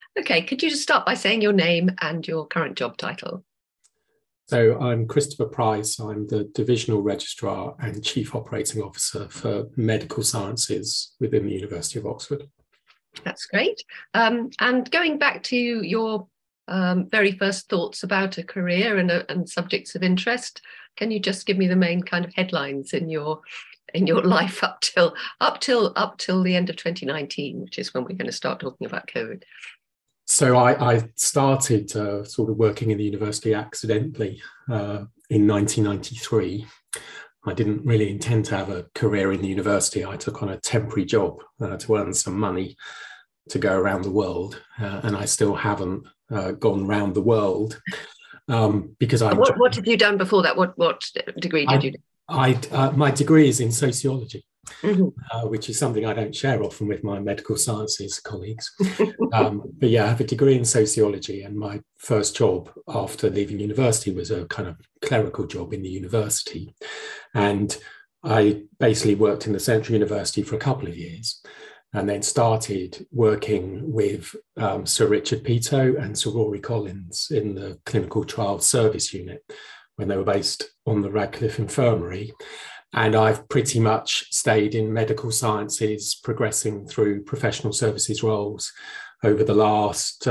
Okay, could you just start by saying your name and your current job title? So I'm Christopher Price. I'm the Divisional Registrar and Chief Operating Officer for Medical Sciences within the University of Oxford. That's great. And going back to your very first thoughts about a career and subjects of interest, can you just give me the main kind of headlines in your life up till the end of 2019, which is when we're going to start talking about COVID? So I started sort of working in the university accidentally in 1993. I didn't really intend to have a career in the university. I took on a temporary job to earn some money to go around the world, and I still haven't gone around the world because I. What have you done before that? What degree did you do? My degree is in sociology. Mm-hmm. Which is something I don't share often with my medical sciences colleagues. But yeah, I have a degree in sociology, and my first job after leaving university was a kind of clerical job in the university. And I basically worked in the Central University for a couple of years and then started working with Sir Richard Peto and Sir Rory Collins in the Clinical Trials Service Unit when they were based on the Radcliffe Infirmary. And I've pretty much stayed in medical sciences, progressing through professional services roles over the last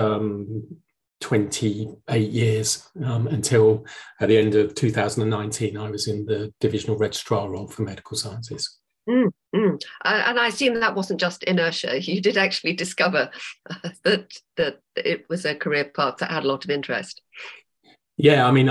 28 years until at the end of 2019, I was in the divisional registrar role for medical sciences. And I assume that wasn't just inertia. You did actually discover that it was a career path that had a lot of interest. Yeah, I mean,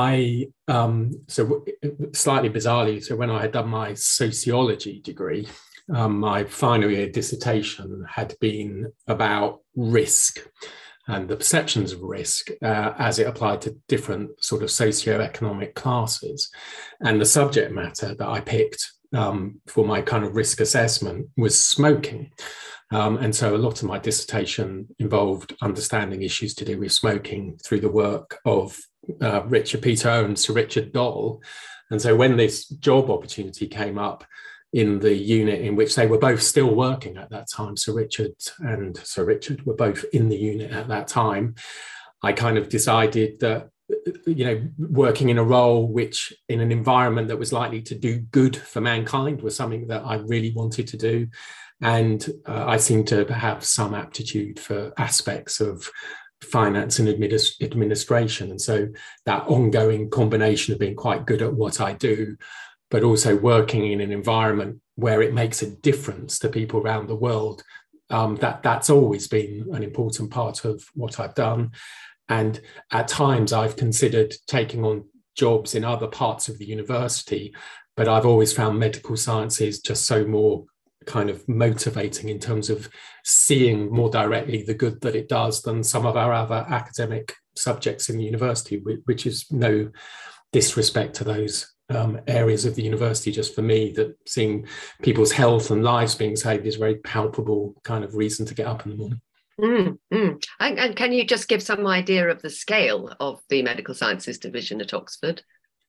so slightly bizarrely, so when I had done my sociology degree, my final year dissertation had been about risk and the perceptions of risk as it applied to different sort of socioeconomic classes. And the subject matter that I picked for my kind of risk assessment was smoking. And so a lot of my dissertation involved understanding issues to do with smoking through the work of Richard Peto and Sir Richard Doll. And so when this job opportunity came up in the unit in which they were both still working at that time, Sir Richard and Sir Richard were both in the unit at that time, I kind of decided that, you know, working in a role which in an environment that was likely to do good for mankind was something that I really wanted to do. And I seem to have some aptitude for aspects of finance and administration. And so that ongoing combination of being quite good at what I do, but also working in an environment where it makes a difference to people around the world, that's always been an important part of what I've done. And at times I've considered taking on jobs in other parts of the university, but I've always found medical sciences just so more kind of motivating in terms of seeing more directly the good that it does than some of our other academic subjects in the university, which is no disrespect to those areas of the university. Just for me, that seeing people's health and lives being saved is a very palpable kind of reason to get up in the morning. And can you just give some idea of the scale of the medical sciences division at Oxford?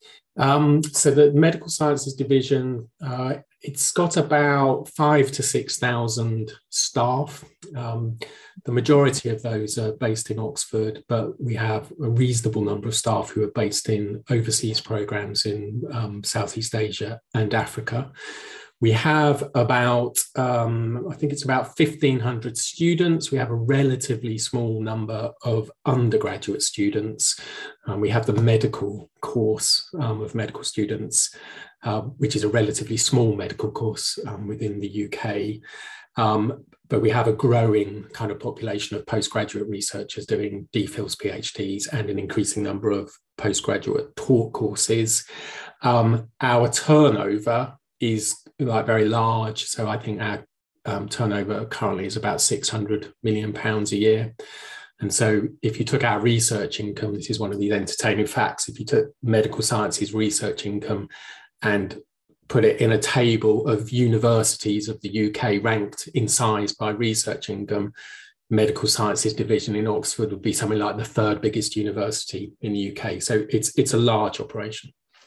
So the medical sciences division, it's got about 5,000 to 6,000 staff. The majority of those are based in Oxford, but we have a reasonable number of staff who are based in overseas programs in Southeast Asia and Africa. We have about, I think it's about 1,500 students. We have a relatively small number of undergraduate students. We have the medical course of medical students, which is a relatively small medical course within the UK. But we have a growing kind of population of postgraduate researchers doing DPhils, PhDs, and an increasing number of postgraduate taught courses. Our turnover is like very large. So I think our turnover currently is about £600 million a year. And so if you took our research income, this is one of these entertaining facts, if you took medical sciences research income and put it in a table of universities of the UK ranked in size by research income, medical sciences division in Oxford would be something like the third biggest university in the UK. So it's a large operation.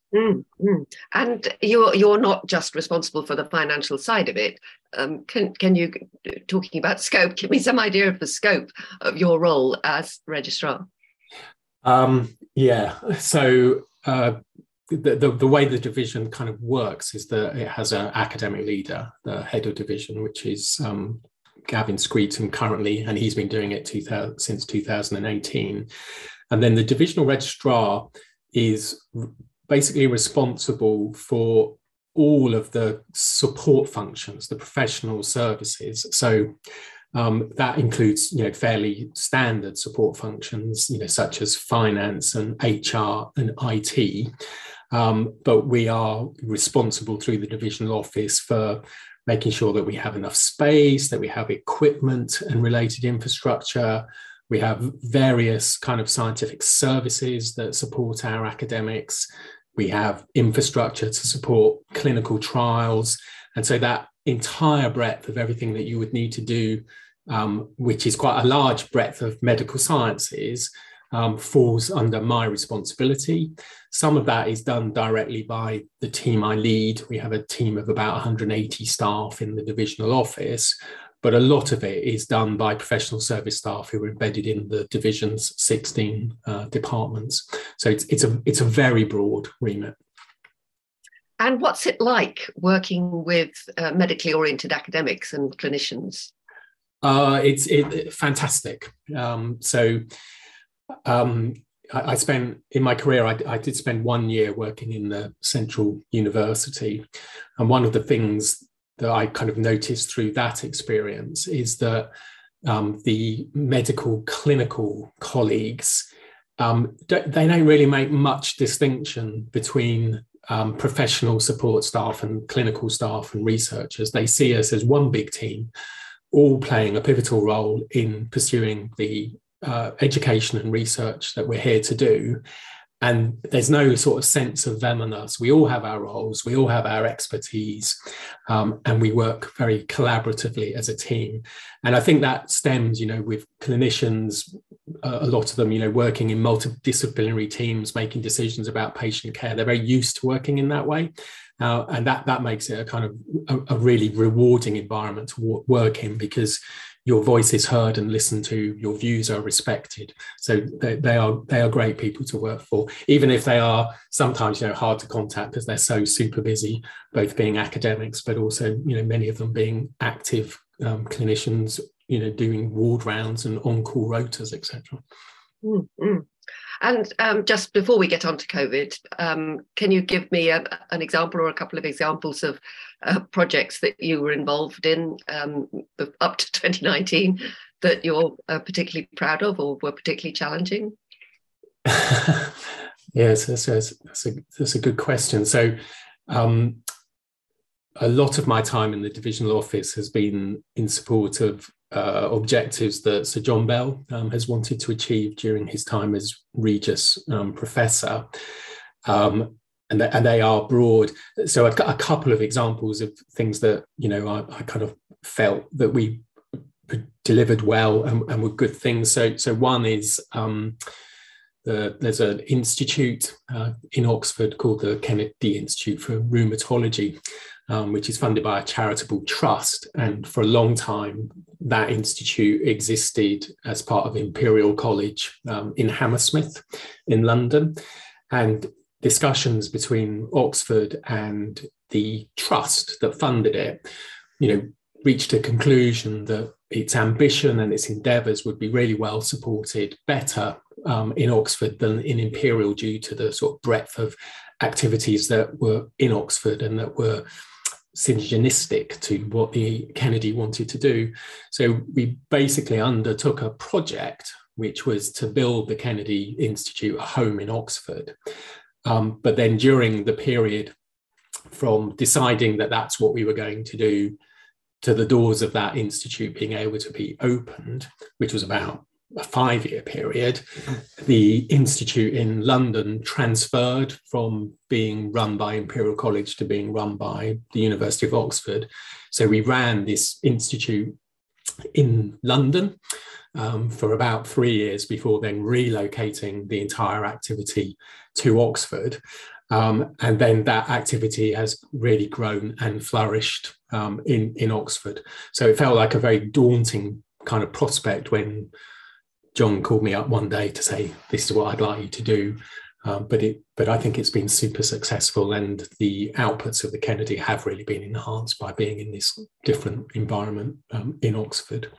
Mm, mm. And you're not just responsible for the financial side of it. Can you, talking about scope, give me some idea of the scope of your role as registrar? Yeah, so the way the division kind of works is that it has an academic leader, the head of division, which is Gavin Screeton currently, and he's been doing it since 2018. And then the divisional registrar is basically responsible for all of the support functions, the professional services. So that includes, fairly standard support functions, such as finance and HR and IT. But we are responsible through the divisional office for making sure that we have enough space, that we have equipment and related infrastructure. We have various kind of scientific services that support our academics. We have infrastructure to support clinical trials. And so that entire breadth of everything that you would need to do, which is quite a large breadth of medical sciences, falls under my responsibility. Some of that is done directly by the team I lead. We have a team of about 180 staff in the divisional office, but a lot of it is done by professional service staff who are embedded in the division's 16 departments. So it's a very broad remit. And what's it like working with medically oriented academics and clinicians? It's fantastic. I spent, in my career, I did spend 1 year working in the Central University. And one of the things that I kind of noticed through that experience is that the medical clinical colleagues, they don't really make much distinction between professional support staff and clinical staff and researchers. They see us as one big team, all playing a pivotal role in pursuing the education and research that we're here to do. And there's no sort of sense of them and us. We all have our roles, we all have our expertise, and we work very collaboratively as a team. And I think that stems, with clinicians, a lot of them, working in multidisciplinary teams, making decisions about patient care. They're very used to working in that way. And that makes it a kind of a really rewarding environment to work in, because your voice is heard and listened to, your views are respected. So they are great people to work for, even if they are sometimes hard to contact because they're so super busy, both being academics, but also many of them being active clinicians, doing ward rounds and on-call rotas, etc. Mm-hmm. And just before we get on to COVID, can you give me an example or a couple of examples of projects that you were involved in up to 2019 that you're particularly proud of or were particularly challenging? Yes, that's a good question. So a lot of my time in the divisional office has been in support of objectives that Sir John Bell has wanted to achieve during his time as Regius Professor. And they are broad. So I've got a couple of examples of things that, I kind of felt that we delivered well and were good things. So one is there's an institute in Oxford called the Kennedy Institute for Rheumatology, which is funded by a charitable trust. And for a long time, that institute existed as part of Imperial College in Hammersmith in London. And discussions between Oxford and the trust that funded it, reached a conclusion that its ambition and its endeavours would be really well supported better in Oxford than in Imperial, due to the sort of breadth of activities that were in Oxford and that were synergistic to what the Kennedy wanted to do. So we basically undertook a project which was to build the Kennedy Institute a home in Oxford. But then during the period from deciding that that's what we were going to do to the doors of that institute being able to be opened, which was about a 5-year period, the institute in London transferred from being run by Imperial College to being run by the University of Oxford. So we ran this institute in London for about 3 years before then relocating the entire activity to Oxford. And then that activity has really grown and flourished in Oxford. So it felt like a very daunting kind of prospect when John called me up one day to say, this is what I'd like you to do. But I think it's been super successful, and the outputs of the Kennedy have really been enhanced by being in this different environment in Oxford.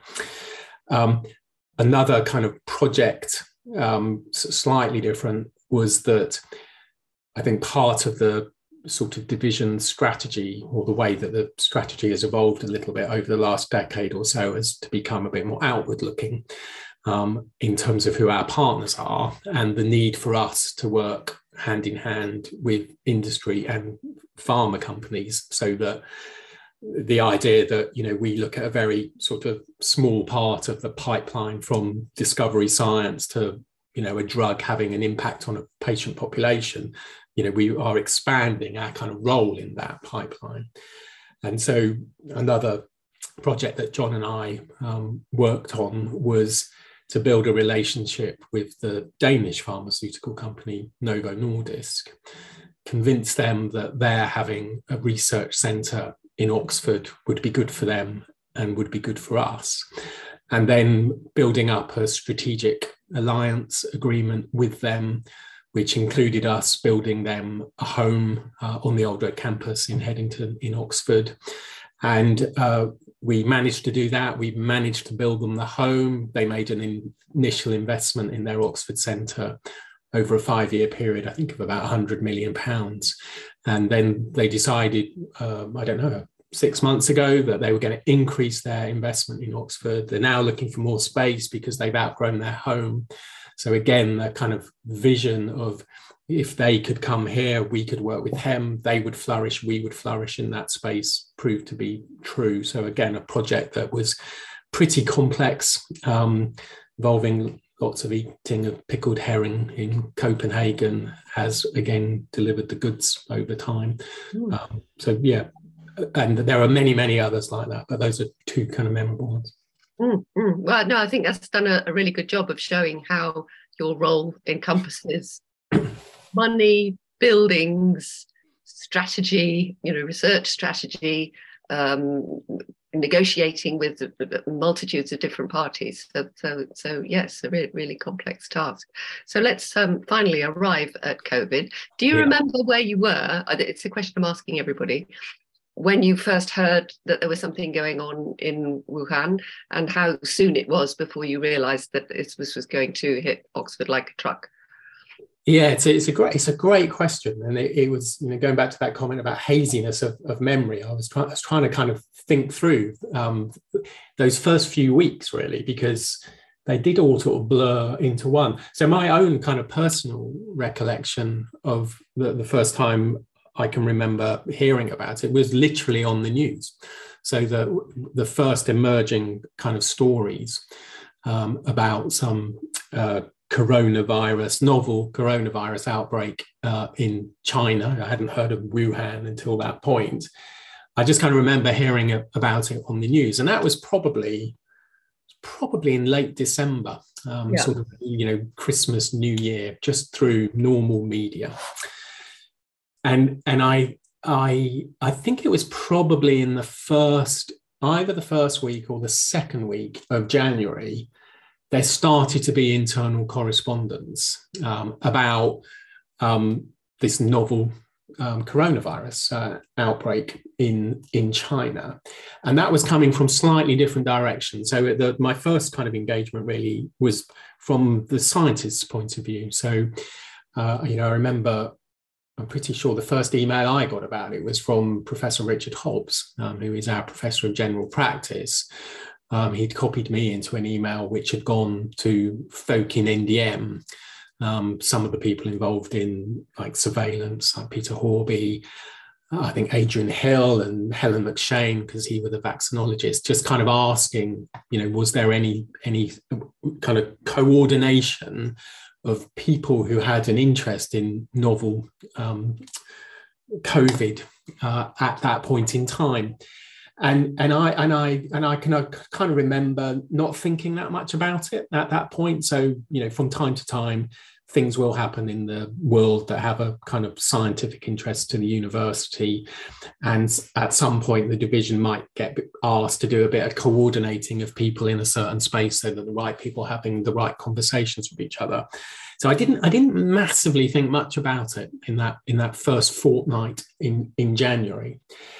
Another kind of project, slightly different, was that I think part of the sort of division strategy, or the way that the strategy has evolved a little bit over the last decade or so, is to become a bit more outward looking in terms of who our partners are, and the need for us to work hand in hand with industry and pharma companies, so that the idea that, you know, we look at a very sort of small part of the pipeline from discovery science to, you know, a drug having an impact on a patient population, you know, we are expanding our kind of role in that pipeline. And so another project that John and I worked on was to build a relationship with the Danish pharmaceutical company Novo Nordisk, convince them that they're having a research centre in Oxford would be good for them and would be good for us. And then building up a strategic alliance agreement with them, which included us building them a home on the Old Red Campus in Headington in Oxford. And we managed to do that. We managed to build them the home. They made an initial investment in their Oxford Centre over a 5-year period, I think of about £100 million. And then they decided, I don't know, 6 months ago, that they were going to increase their investment in Oxford. They're now looking for more space because they've outgrown their home. So again, the kind of vision of, if they could come here, we could work with them, they would flourish, we would flourish in that space, proved to be true. So again, a project that was pretty complex, involving lots of eating of pickled herring in Copenhagen, has again delivered the goods over time. So yeah, and there are many, many others like that, but those are two kind of memorable ones. Well, no, I think that's done a really good job of showing how your role encompasses money, buildings, strategy, you know, research strategy, negotiating with multitudes of different parties. So yes, a really complex task. So let's finally arrive at COVID. Do you remember where you were? It's a question I'm asking everybody. When you first heard that there was something going on in Wuhan, and how soon it was before you realised that this was going to hit Oxford like a truck? Yeah, it's a great question, and it was, you know, going back to that comment about haziness of memory. I was trying to kind of think through those first few weeks, really, because they did all sort of blur into one. So my own kind of personal recollection of the first time I can remember hearing about it was literally on the news. So the first emerging kind of stories about some novel coronavirus outbreak in China. I hadn't heard of Wuhan until that point. I just kind of remember hearing about it on the news, and that was probably in late December, sort of, you know, Christmas, New Year, just through normal media. And I think it was probably in either the first week or the second week of January, there started to be internal correspondence about this novel coronavirus outbreak in China. And that was coming from slightly different directions. So my first kind of engagement really was from the scientist's point of view. So, you know, I remember, I'm pretty sure the first email I got about it was from Professor Richard Hobbs, who is our Professor of General Practice. He'd copied me into an email which had gone to folk in NDM, some of the people involved in like surveillance, like Peter Horby, I think Adrian Hill and Helen McShane, because he was a vaccinologist, just kind of asking, you know, was there any kind of coordination of people who had an interest in novel COVID at that point in time. And I can kind of remember not thinking that much about it at that point. So, you know, from time to time, things will happen in the world that have a kind of scientific interest to the university. And at some point, the division might get asked to do a bit of coordinating of people in a certain space so that the right people are having the right conversations with each other. So I didn't massively think much about it in that first fortnight in January.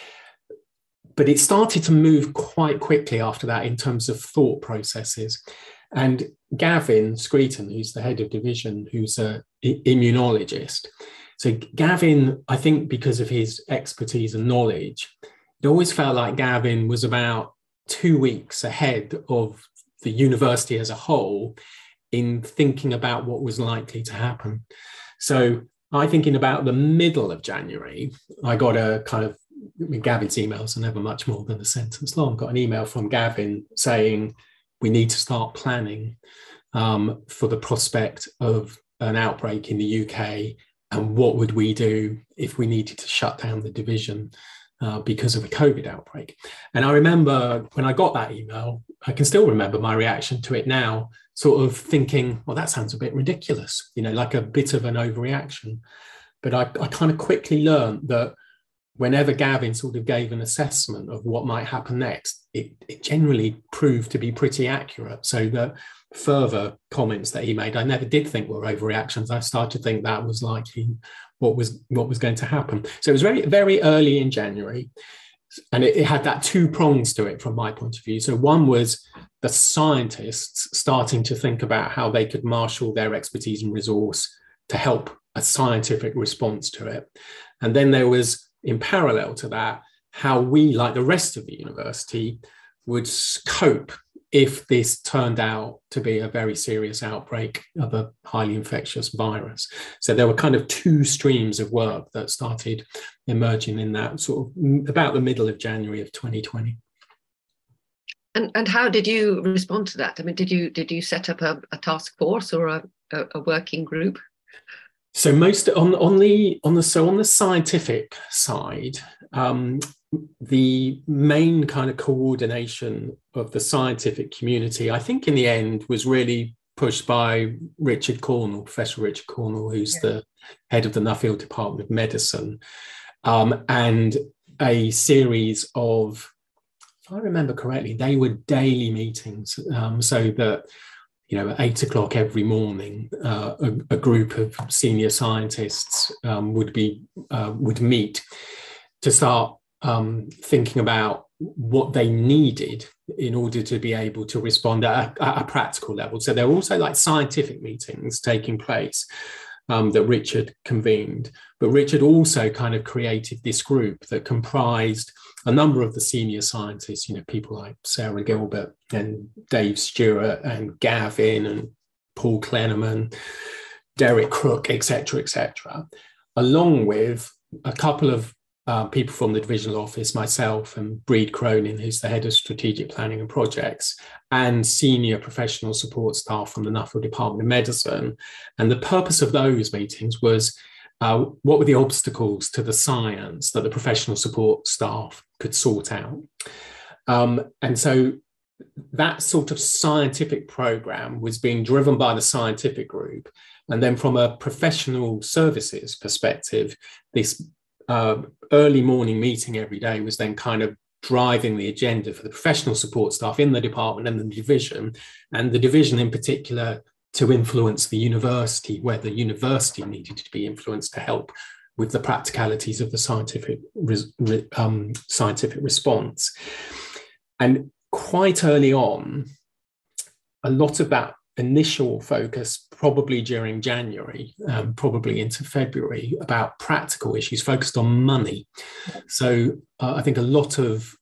But it started to move quite quickly after that in terms of thought processes. And Gavin Screeton, who's the head of division, who's an immunologist. So Gavin, I think because of his expertise and knowledge, it always felt like Gavin was about 2 weeks ahead of the university as a whole in thinking about what was likely to happen. So I think in about the middle of January, I got a kind of, Gavin's emails are never much more than a sentence long, got an email from Gavin saying, we need to start planning for the prospect of an outbreak in the UK, and what would we do if we needed to shut down the division because of a COVID outbreak. And I remember when I got that email, I can still remember my reaction to it now, sort of thinking, well, that sounds a bit ridiculous, like a bit of an overreaction. But I kind of quickly learned that whenever Gavin sort of gave an assessment of what might happen next, it generally proved to be pretty accurate. So the further comments that he made, I never did think were overreactions. I started to think that was likely what was going to happen. So it was very, very early in January. And it had that two prongs to it from my point of view. So one was the scientists starting to think about how they could marshal their expertise and resource to help a scientific response to it. And then there was, in parallel to that, how we, like the rest of the university, would cope if this turned out to be a very serious outbreak of a highly infectious virus. So there were kind of two streams of work that started emerging in that sort of about the middle of January of 2020. And how did you respond to that? I mean, did you set up a task force or a working group? So most on the scientific side, the main kind of coordination of the scientific community, I think in the end, was really pushed by Richard Cornell, Professor Richard Cornell, who's the head of the Nuffield Department of Medicine, and a series of, if I remember correctly, they were daily meetings, so that at 8 o'clock every morning, a group of senior scientists would meet to start thinking about what they needed in order to be able to respond at a practical level. So there were also like scientific meetings taking place that Richard convened, but Richard also kind of created this group that comprised a number of the senior scientists, people like Sarah Gilbert and Dave Stewart and Gavin and Paul Klenneman, Derek Crook, etc., along with a couple of people from the divisional office, myself and Breed Cronin, who's the head of strategic planning and projects, and senior professional support staff from the Nuffield Department of Medicine. And the purpose of those meetings was what were the obstacles to the science that the professional support staff could sort out. And so that sort of scientific program was being driven by the scientific group. And then from a professional services perspective, this early morning meeting every day was then kind of driving the agenda for the professional support staff in the department and the division in particular to influence the university where the university needed to be influenced to help with the practicalities of the scientific response. And quite early on, a lot of that initial focus, probably during January, probably into February, about practical issues focused on money. So I think a lot of,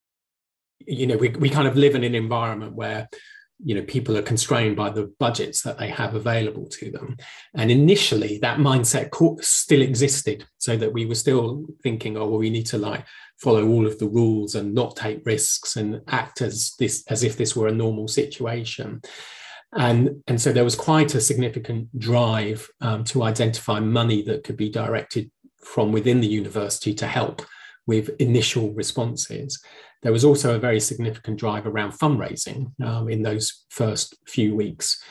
we kind of live in an environment where, people are constrained by the budgets that they have available to them. And initially that mindset still existed, so that we were still thinking, we need to follow all of the rules and not take risks and act as if this were a normal situation. And so there was quite a significant drive to identify money that could be directed from within the university to help with initial responses. There was also a very significant drive around fundraising in those first few weeks.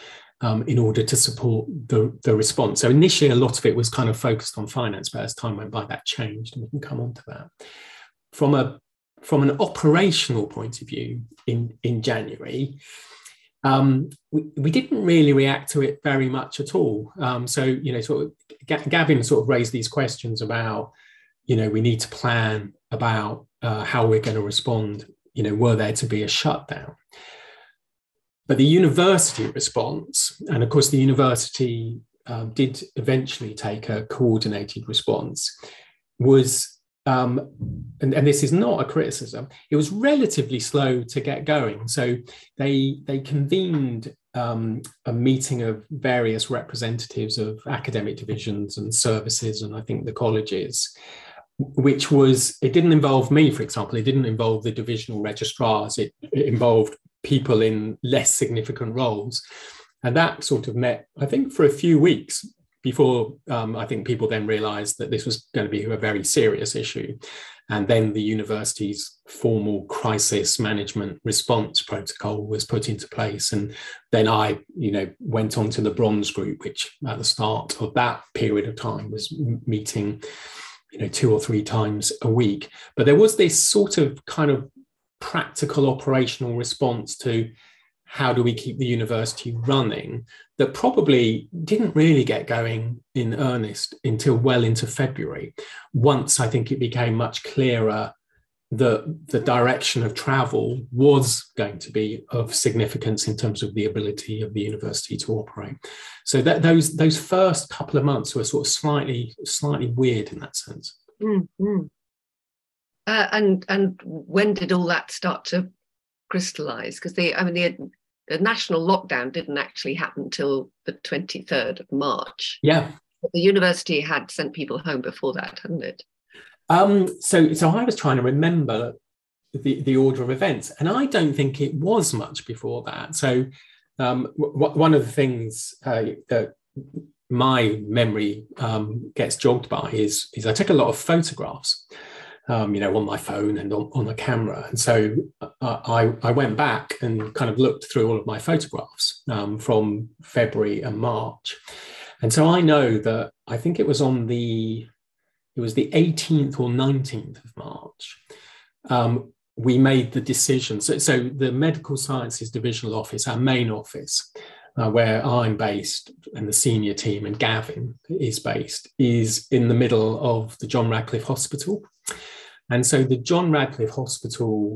in order to support the response. So initially, a lot of it was kind of focused on finance, but as time went by, that changed, and we can come on to that. From an operational point of view, in January, we didn't really react to it very much at all. So, sort of Gavin sort of raised these questions about, we need to plan about how we're going to respond, were there to be a shutdown. But the university response, and of course the university did eventually take a coordinated response, was, and this is not a criticism, it was relatively slow to get going. So they convened a meeting of various representatives of academic divisions and services, and I think the colleges, which was, it didn't involve me, for example, it didn't involve the divisional registrars, it involved people in less significant roles. And that sort of met, I think, for a few weeks before I think people then realized that this was going to be a very serious issue. And then the university's formal crisis management response protocol was put into place. And then I, went on to the Bronze Group, which at the start of that period of time was meeting, 2 or 3 times a week. But there was this sort of kind of practical operational response to how do we keep the university running that probably didn't really get going in earnest until well into February. Once I think it became much clearer that the direction of travel was going to be of significance in terms of the ability of the university to operate. So that those first couple of months were sort of slightly weird in that sense. Mm-hmm. And when did all that start to crystallize? Because the national lockdown didn't actually happen till the 23rd of March. Yeah. But the university had sent people home before that, hadn't it? So I was trying to remember the order of events, and I don't think it was much before that. So one of the things that my memory gets jogged by is I took a lot of photographs, on my phone and on a camera. And so I went back and kind of looked through all of my photographs from February and March. And so I know that I think it was the 18th or 19th of March. We made the decision. So the Medical Sciences Divisional Office, our main office, where I'm based and the senior team and Gavin is based, is in the middle of the John Radcliffe Hospital. And so the John Radcliffe Hospital,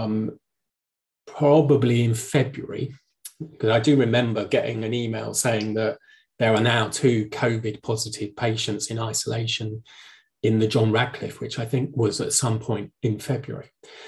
probably in February, because I do remember getting an email saying that there are now 2 COVID positive patients in isolation in the John Radcliffe, which I think was at some point in February.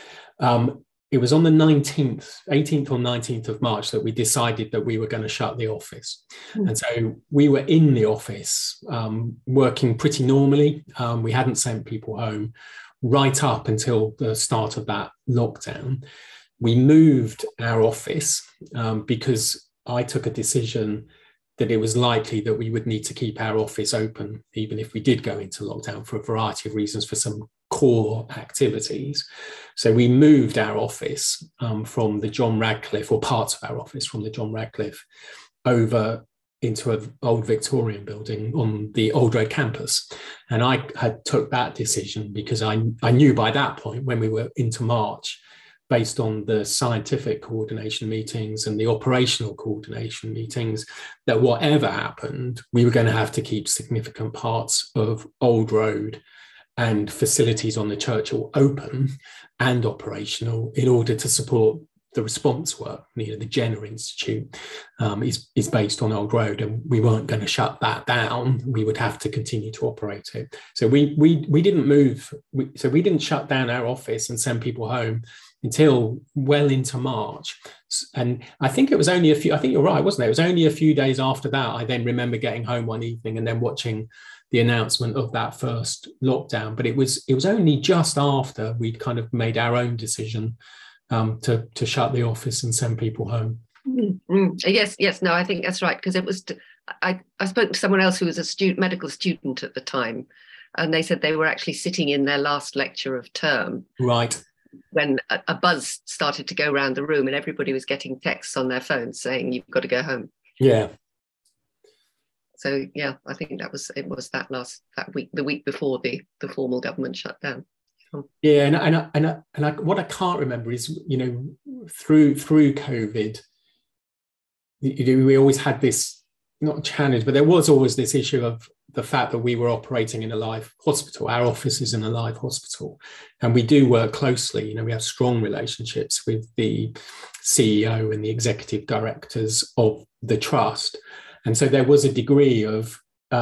It was on the 18th or 19th of March that we decided that we were going to shut the office. And so we were in the office working pretty normally. We hadn't sent people home right up until the start of that lockdown. We moved our office because I took a decision that it was likely that we would need to keep our office open, even if we did go into lockdown, for a variety of reasons, for some core activities. So we moved our office from the John Radcliffe, or parts of our office from the John Radcliffe, over into an old Victorian building on the Old Road campus. And I had took that decision because I knew by that point, when we were into March, based on the scientific coordination meetings and the operational coordination meetings, that whatever happened, we were going to have to keep significant parts of Old Road and facilities on the Churchill open and operational in order to support the response work. The Jenner Institute is based on Old Road, and we weren't going to shut that down. We would have to continue to operate it. So we didn't move. So we didn't shut down our office and send people home until well into March. And I think it was only I think you're right, wasn't it? It was only a few days after that, I then remember getting home one evening and then watching the announcement of that first lockdown. But it was only just after we'd kind of made our own decision to shut the office and send people home. Mm-hmm. Yes, no, I think that's right, because it was, I spoke to someone else who was a medical student at the time, and they said they were actually sitting in their last lecture of term. Right. When a buzz started to go around the room and everybody was getting texts on their phones saying, you've got to go home. Yeah. So yeah, I think it was that week, the week before the formal government shutdown. Yeah, and what I can't remember is, through COVID, we always had this, not challenge, but there was always this issue of the fact that we were operating in a live hospital. Our office is in a live hospital, and we do work closely. We have strong relationships with the CEO and the executive directors of the trust. And so there was a degree of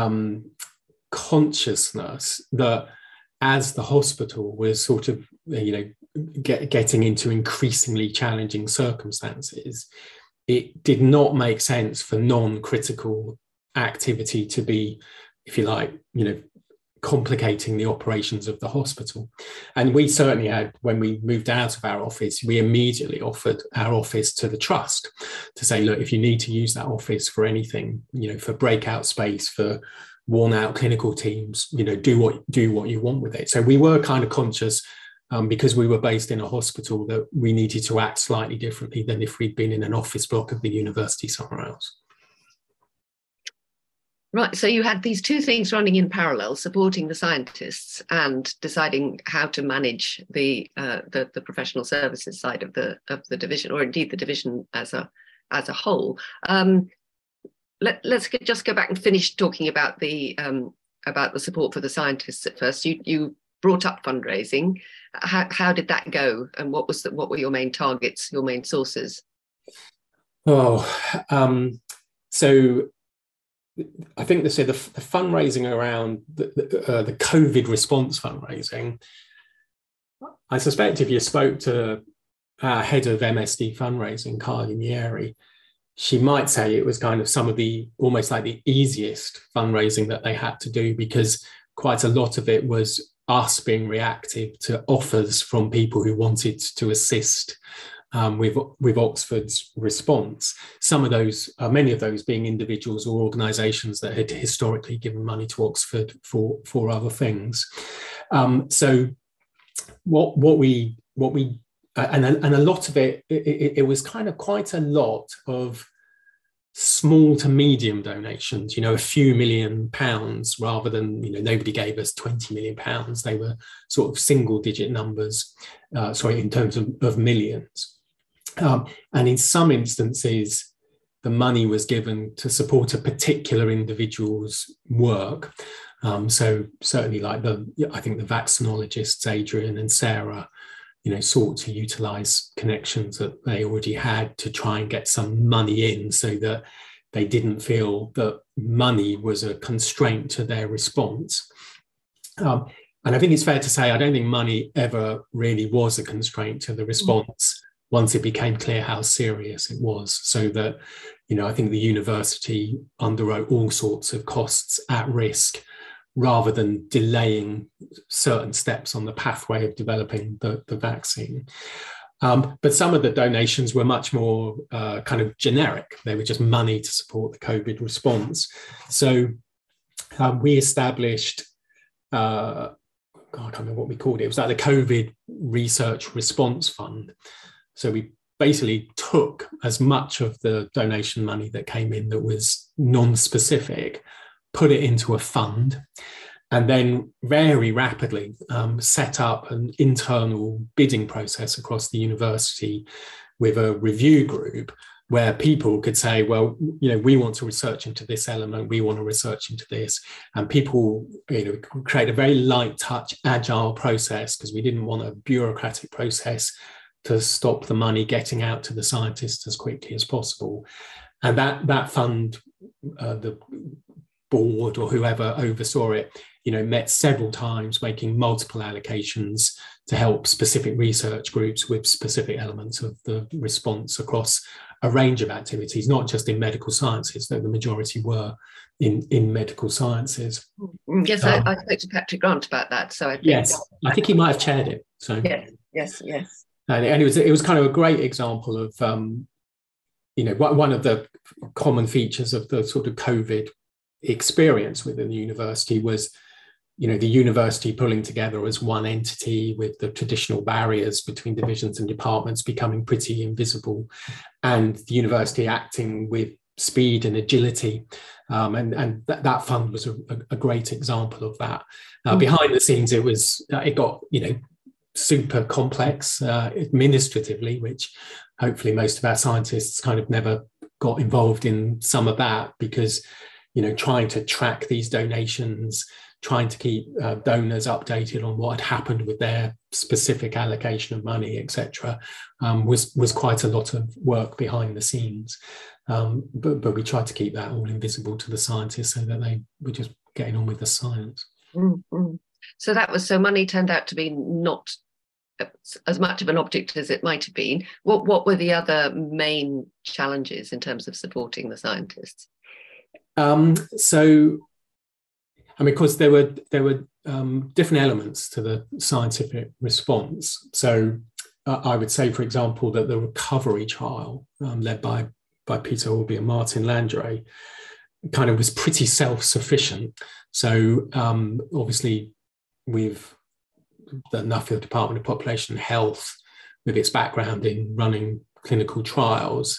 consciousness that as the hospital was sort of, getting into increasingly challenging circumstances, it did not make sense for non-critical activity to be, if you like, complicating the operations of the hospital. And we certainly had, when we moved out of our office, we immediately offered our office to the trust to say, look, if you need to use that office for anything, for breakout space, for worn out clinical teams, do what you want with it. So we were kind of conscious, because we were based in a hospital, that we needed to act slightly differently than if we'd been in an office block of the university somewhere else. Right, so you had these two things running in parallel, supporting the scientists and deciding how to manage the professional services side of the division, or indeed the division as a whole. Let's just go back and finish talking about the support for the scientists at first. You brought up fundraising. How did that go, and what were your main targets, your main sources? So I think the fundraising around the COVID response fundraising, I suspect if you spoke to our head of MSD fundraising, Carly Mieri, she might say it was kind of some of the almost like the easiest fundraising that they had to do, because quite a lot of it was us being reactive to offers from people who wanted to assist with Oxford's response. Some of those, many of those being individuals or organisations that had historically given money to Oxford for other things. So what we and a lot of it was kind of quite a lot of small to medium donations, a few £1 million, rather than, nobody gave us £20 million. They were sort of single digit numbers, in terms of millions. And in some instances, the money was given to support a particular individual's work. So certainly like I think the vaccinologists, Adrian and Sarah, sought to utilize connections that they already had to try and get some money in, so that they didn't feel that money was a constraint to their response. And I think it's fair to say, I don't think money ever really was a constraint to the response once it became clear how serious it was. So that, I think the university underwrote all sorts of costs at risk, rather than delaying certain steps on the pathway of developing the vaccine. But some of the donations were much more kind of generic. They were just money to support the COVID response. So we established, I can't remember what we called it. It was like the COVID Research Response Fund. So we basically took as much of the donation money that came in that was non-specific, put it into a fund, and then very rapidly set up an internal bidding process across the university with a review group where people could say, well, we want to research into this element, we want to research into this. And people, create a very light touch, agile process, because we didn't want a bureaucratic process to stop the money getting out to the scientists as quickly as possible. And that fund, the board or whoever oversaw it, met several times, making multiple allocations to help specific research groups with specific elements of the response across a range of activities, not just in medical sciences, though the majority were in medical sciences. Yes, I spoke to Patrick Grant about that. So I think he might have chaired it. So yes. And it was kind of a great example of one of the common features of the sort of COVID experience within the university was, the university pulling together as one entity, with the traditional barriers between divisions and departments becoming pretty invisible, and the university acting with speed and agility. And that fund was a great example of that. Behind the scenes, it got, super complex administratively, which hopefully most of our scientists kind of never got involved in some of that, because, trying to track these donations, trying to keep donors updated on what had happened with their specific allocation of money, etc., was quite a lot of work behind the scenes. But we tried to keep that all invisible to the scientists so that they were just getting on with the science. Mm-hmm. So money turned out to be not as much of an object as it might have been. What were the other main challenges in terms of supporting the scientists? Of course, there were different elements to the scientific response. So I would say, for example, that the recovery trial led by Peter Horby and Martin Landray kind of was pretty self-sufficient. So obviously, with the Nuffield Department of Population Health, with its background in running clinical trials,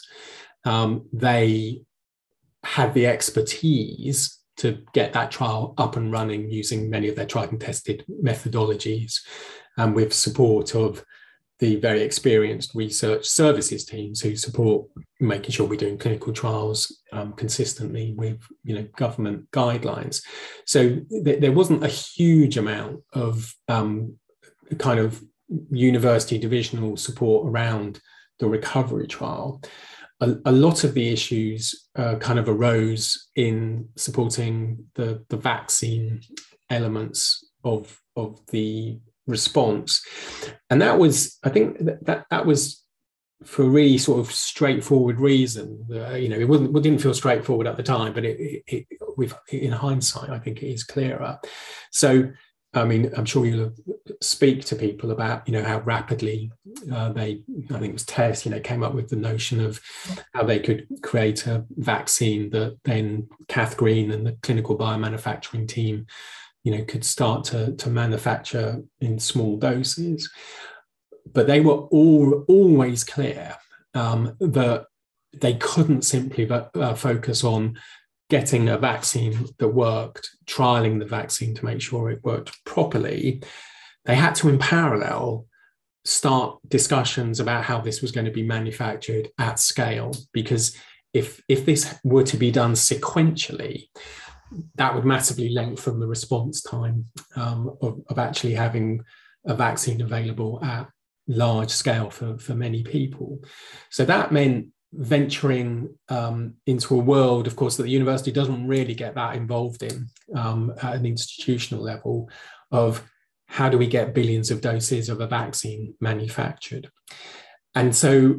they had the expertise to get that trial up and running using many of their tried and tested methodologies, and with support of the very experienced research services teams who support making sure we're doing clinical trials consistently with government guidelines. So there wasn't a huge amount of kind of university divisional support around the recovery trial. A lot of the issues kind of arose in supporting the vaccine elements of the response. And that was, I think that was for a really sort of straightforward reason. It didn't feel straightforward at the time, but in hindsight, I think it is clearer. So, I'm sure you'll speak to people about, how rapidly I think it was Tess, came up with the notion of how they could create a vaccine that then Kath Green and the clinical biomanufacturing team, could start to manufacture in small doses. But they were always clear that they couldn't simply focus on getting a vaccine that worked, trialing the vaccine to make sure it worked properly. They had to, in parallel, start discussions about how this was going to be manufactured at scale, because if this were to be done sequentially, that would massively lengthen the response time of actually having a vaccine available at large scale for many people. So that meant venturing into a world, of course, that the university doesn't really get that involved in at an institutional level, of how do we get billions of doses of a vaccine manufactured. And so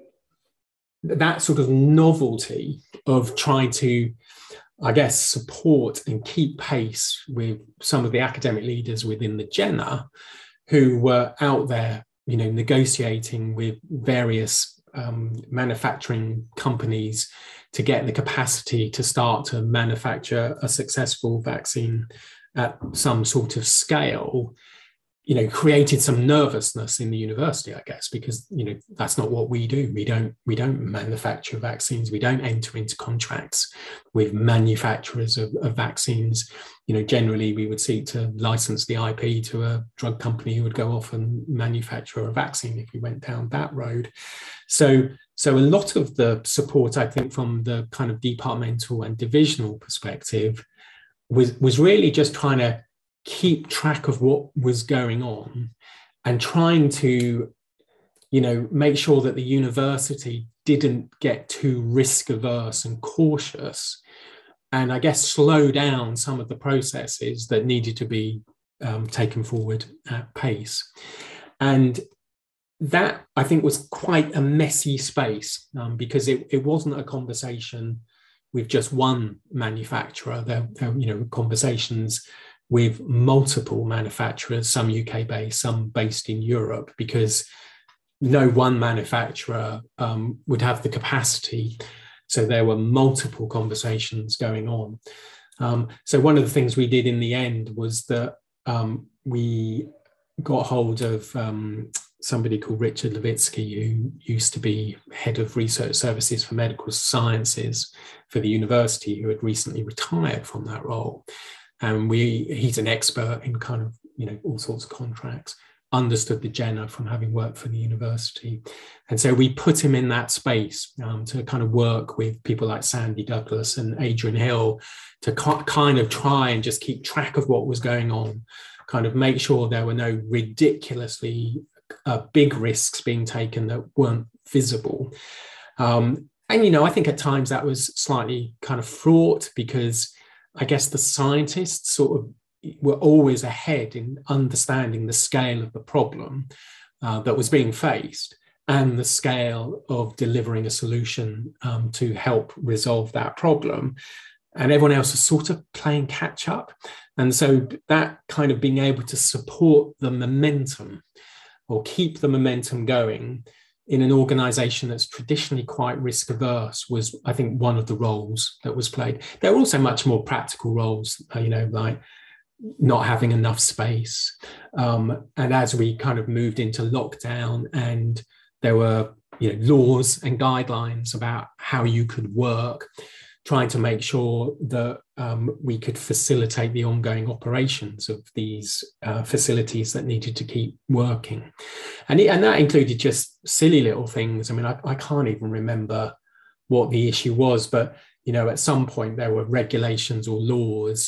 that sort of novelty of trying to, I guess, support and keep pace with some of the academic leaders within the JENA who were out there, negotiating with various manufacturing companies to get the capacity to start to manufacture a successful vaccine at some sort of scale, created some nervousness in the university, I guess, because that's not what we do. We don't manufacture vaccines. We don't enter into contracts with manufacturers of vaccines. Generally we would seek to license the IP to a drug company who would go off and manufacture a vaccine if we went down that road. So a lot of the support, I think, from the kind of departmental and divisional perspective was really just trying to keep track of what was going on and trying to, make sure that the university didn't get too risk averse and cautious, and I guess slow down some of the processes that needed to be taken forward at pace. And that, I think, was quite a messy space because it wasn't a conversation with just one manufacturer. There were conversations with multiple manufacturers, some UK-based, some based in Europe, because no one manufacturer would have the capacity. So there were multiple conversations going on. So one of the things we did in the end was that we got hold of somebody called Richard Levitsky, who used to be head of research services for medical sciences for the university, who had recently retired from that role. And he's an expert in kind of, all sorts of contracts, understood the Jenner from having worked for the university. And so we put him in that space to kind of work with people like Sandy Douglas and Adrian Hill to kind of try and just keep track of what was going on, kind of make sure there were no ridiculously big risks being taken that weren't visible. And, I think at times that was slightly kind of fraught, because I guess the scientists sort of were always ahead in understanding the scale of the problem that was being faced and the scale of delivering a solution to help resolve that problem. And everyone else was sort of playing catch up. And so that kind of being able to support the momentum or keep the momentum going in an organization that's traditionally quite risk averse was, I think, one of the roles that was played. There are also much more practical roles, like not having enough space. And as we kind of moved into lockdown and there were laws and guidelines about how you could work, trying to make sure that we could facilitate the ongoing operations of these facilities that needed to keep working. And that included just silly little things. I mean, I can't even remember what the issue was, but, at some point there were regulations or laws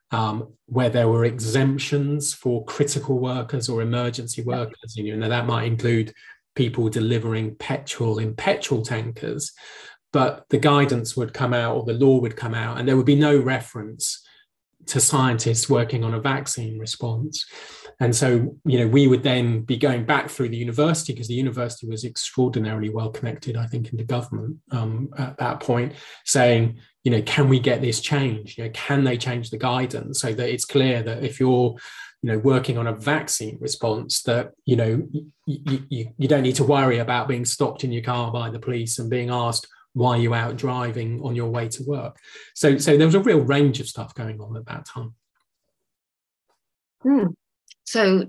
where there were exemptions for critical workers or emergency workers. That might include people delivering petrol in petrol tankers. But the guidance would come out, or the law would come out, and there would be no reference to scientists working on a vaccine response. And so, we would then be going back through the university, because the university was extraordinarily well connected, I think, into government at that point, saying, can we get this changed? Can they change the guidance so that it's clear that if you're working on a vaccine response, that you don't need to worry about being stopped in your car by the police and being asked, why are you out driving on your way to work? So there was a real range of stuff going on at that time. So,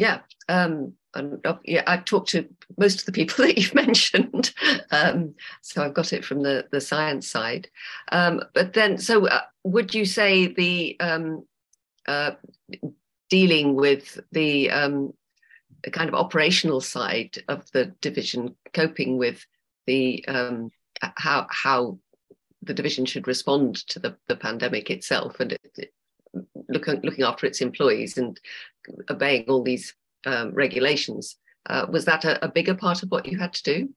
I've talked to most of the people that you've mentioned. So I've got it from the science side. But then, would you say the dealing with the kind of operational side of the division, coping with the how the division should respond to the pandemic itself, and looking after its employees and obeying all these regulations, was that a bigger part of what you had to do?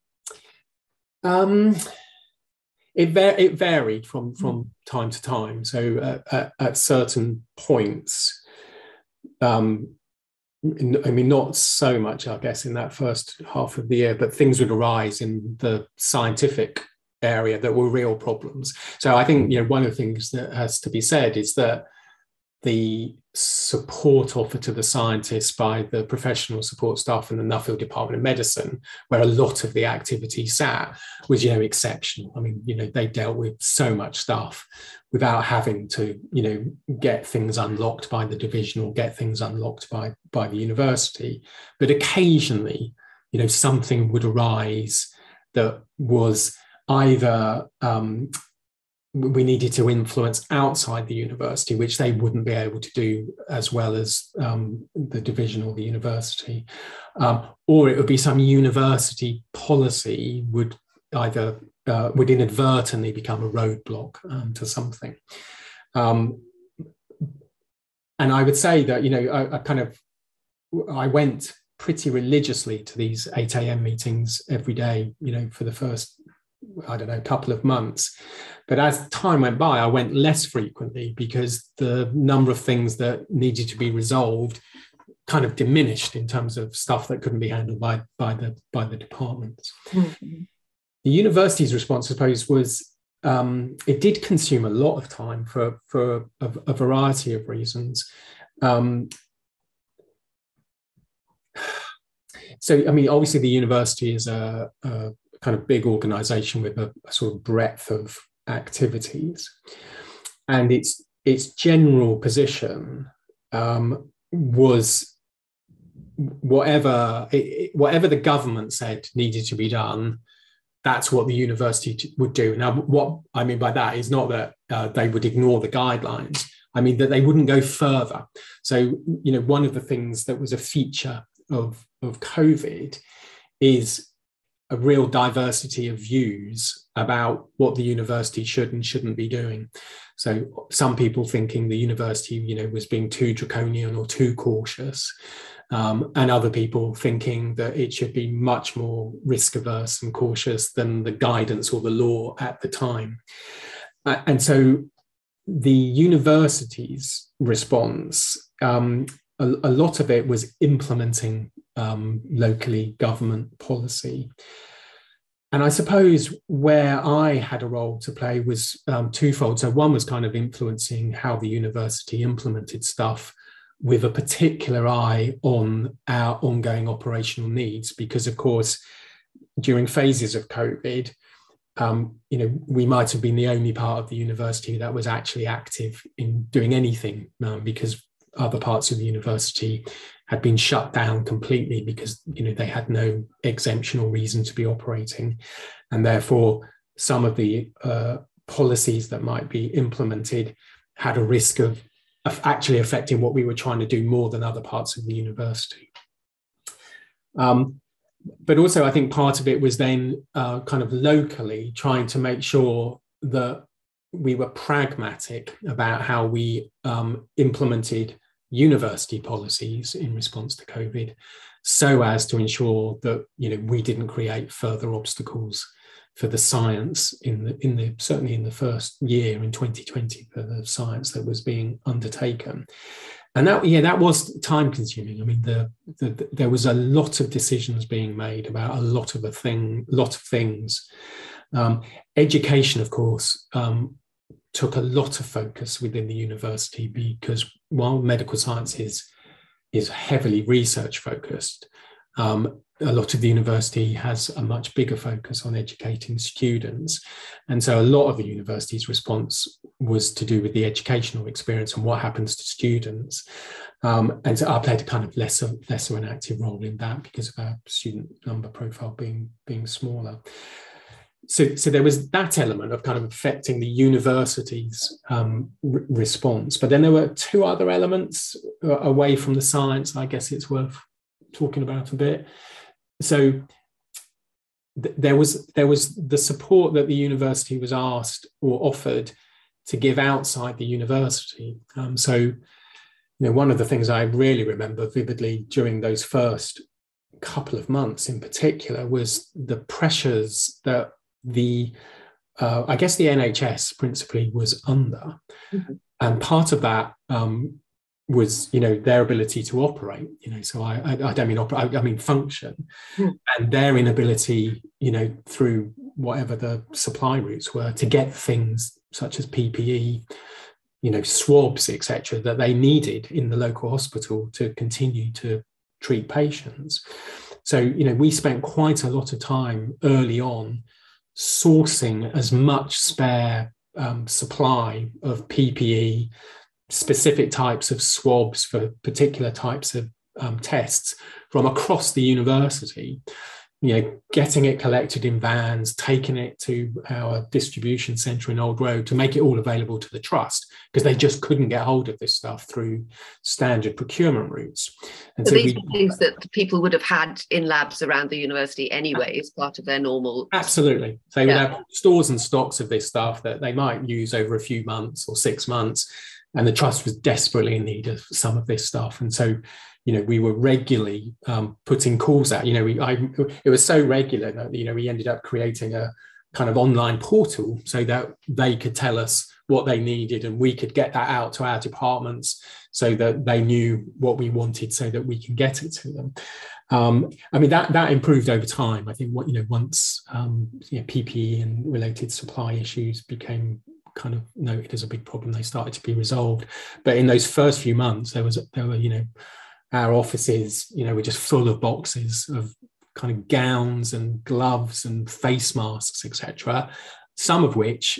It varied from time to time. So at certain points, not so much, I guess, in that first half of the year, but things would arise in the scientific area that were real problems. So I think, one of the things that has to be said is that the support offered to the scientists by the professional support staff in the Nuffield Department of Medicine, where a lot of the activity sat, was, exceptional. I mean, they dealt with so much stuff without having to, get things unlocked by the division or get things unlocked by the university. But occasionally, something would arise that was either we needed to influence outside the university, which they wouldn't be able to do as well as the division or the university, or it would be some university policy would either would inadvertently become a roadblock to something. And I would say that, I went pretty religiously to these 8 a.m. meetings every day, for the first, couple of months. But as time went by, I went less frequently because the number of things that needed to be resolved kind of diminished in terms of stuff that couldn't be handled by the departments. Mm-hmm. The university's response, I suppose, was it did consume a lot of time for a variety of reasons. So, obviously the university is a kind of big organization with a sort of breadth of activities. And its general position was whatever the government said needed to be done, that's what the university would do. Now, what I mean by that is not that they would ignore the guidelines. I mean that they wouldn't go further. So, one of the things that was a feature of COVID is a real diversity of views about what the university should and shouldn't be doing. So some people thinking the university, was being too draconian or too cautious, and other people thinking that it should be much more risk averse and cautious than the guidance or the law at the time. And so the university's response, a lot of it was implementing locally government policy. And I suppose where I had a role to play was twofold. So one was kind of influencing how the university implemented stuff with a particular eye on our ongoing operational needs, because of course, during phases of COVID, we might have been the only part of the university that was actually active in doing anything, because other parts of the university had been shut down completely because they had no exemption or reason to be operating, and therefore some of the policies that might be implemented had a risk of actually affecting what we were trying to do more than other parts of the university. But also, I think part of it was then kind of locally trying to make sure that we were pragmatic about how we implemented university policies in response to COVID, so as to ensure that we didn't create further obstacles for the science certainly in the first year in 2020 for the science that was being undertaken. And that was time consuming. I mean, there was a lot of decisions being made about a lot of things. Education, of course, took a lot of focus within the university, because while medical science is heavily research focused, a lot of the university has a much bigger focus on educating students. And so a lot of the university's response was to do with the educational experience and what happens to students. And so I played a kind of lesser an active role in that because of our student number profile being smaller. So there was that element of kind of affecting the university's response. But then there were two other elements away from the science, I guess it's worth talking about a bit. So there was the support that the university was asked or offered to give outside the university. So one of the things I really remember vividly during those first couple of months in particular was the pressures that I guess the NHS principally was under. Mm-hmm. And part of that was, their ability to operate, so I don't mean operate, I mean function, and their inability, through whatever the supply routes were, to get things such as PPE, swabs, etc., that they needed in the local hospital to continue to treat patients. So, we spent quite a lot of time early on sourcing as much spare supply of PPE, specific types of swabs for particular types of tests from across the university, getting it collected in vans, taking it to our distribution centre in Old Road to make it all available to the trust, because they just couldn't get hold of this stuff through standard procurement routes. And so these are things that people would have had in labs around the university anyway as part of their normal... Absolutely. So they would have stores and stocks of this stuff that they might use over a few months or 6 months, and the trust was desperately in need of some of this stuff. And so, we were regularly putting calls out. It was so regular that, we ended up creating a kind of online portal so that they could tell us what they needed and we could get that out to our departments so that they knew what we wanted so that we can get it to them. I mean, that improved over time. I think once PPE and related supply issues became kind of noted as a big problem, they started to be resolved. But in those first few months, there were our offices were just full of boxes of kind of gowns and gloves and face masks, etc., some of which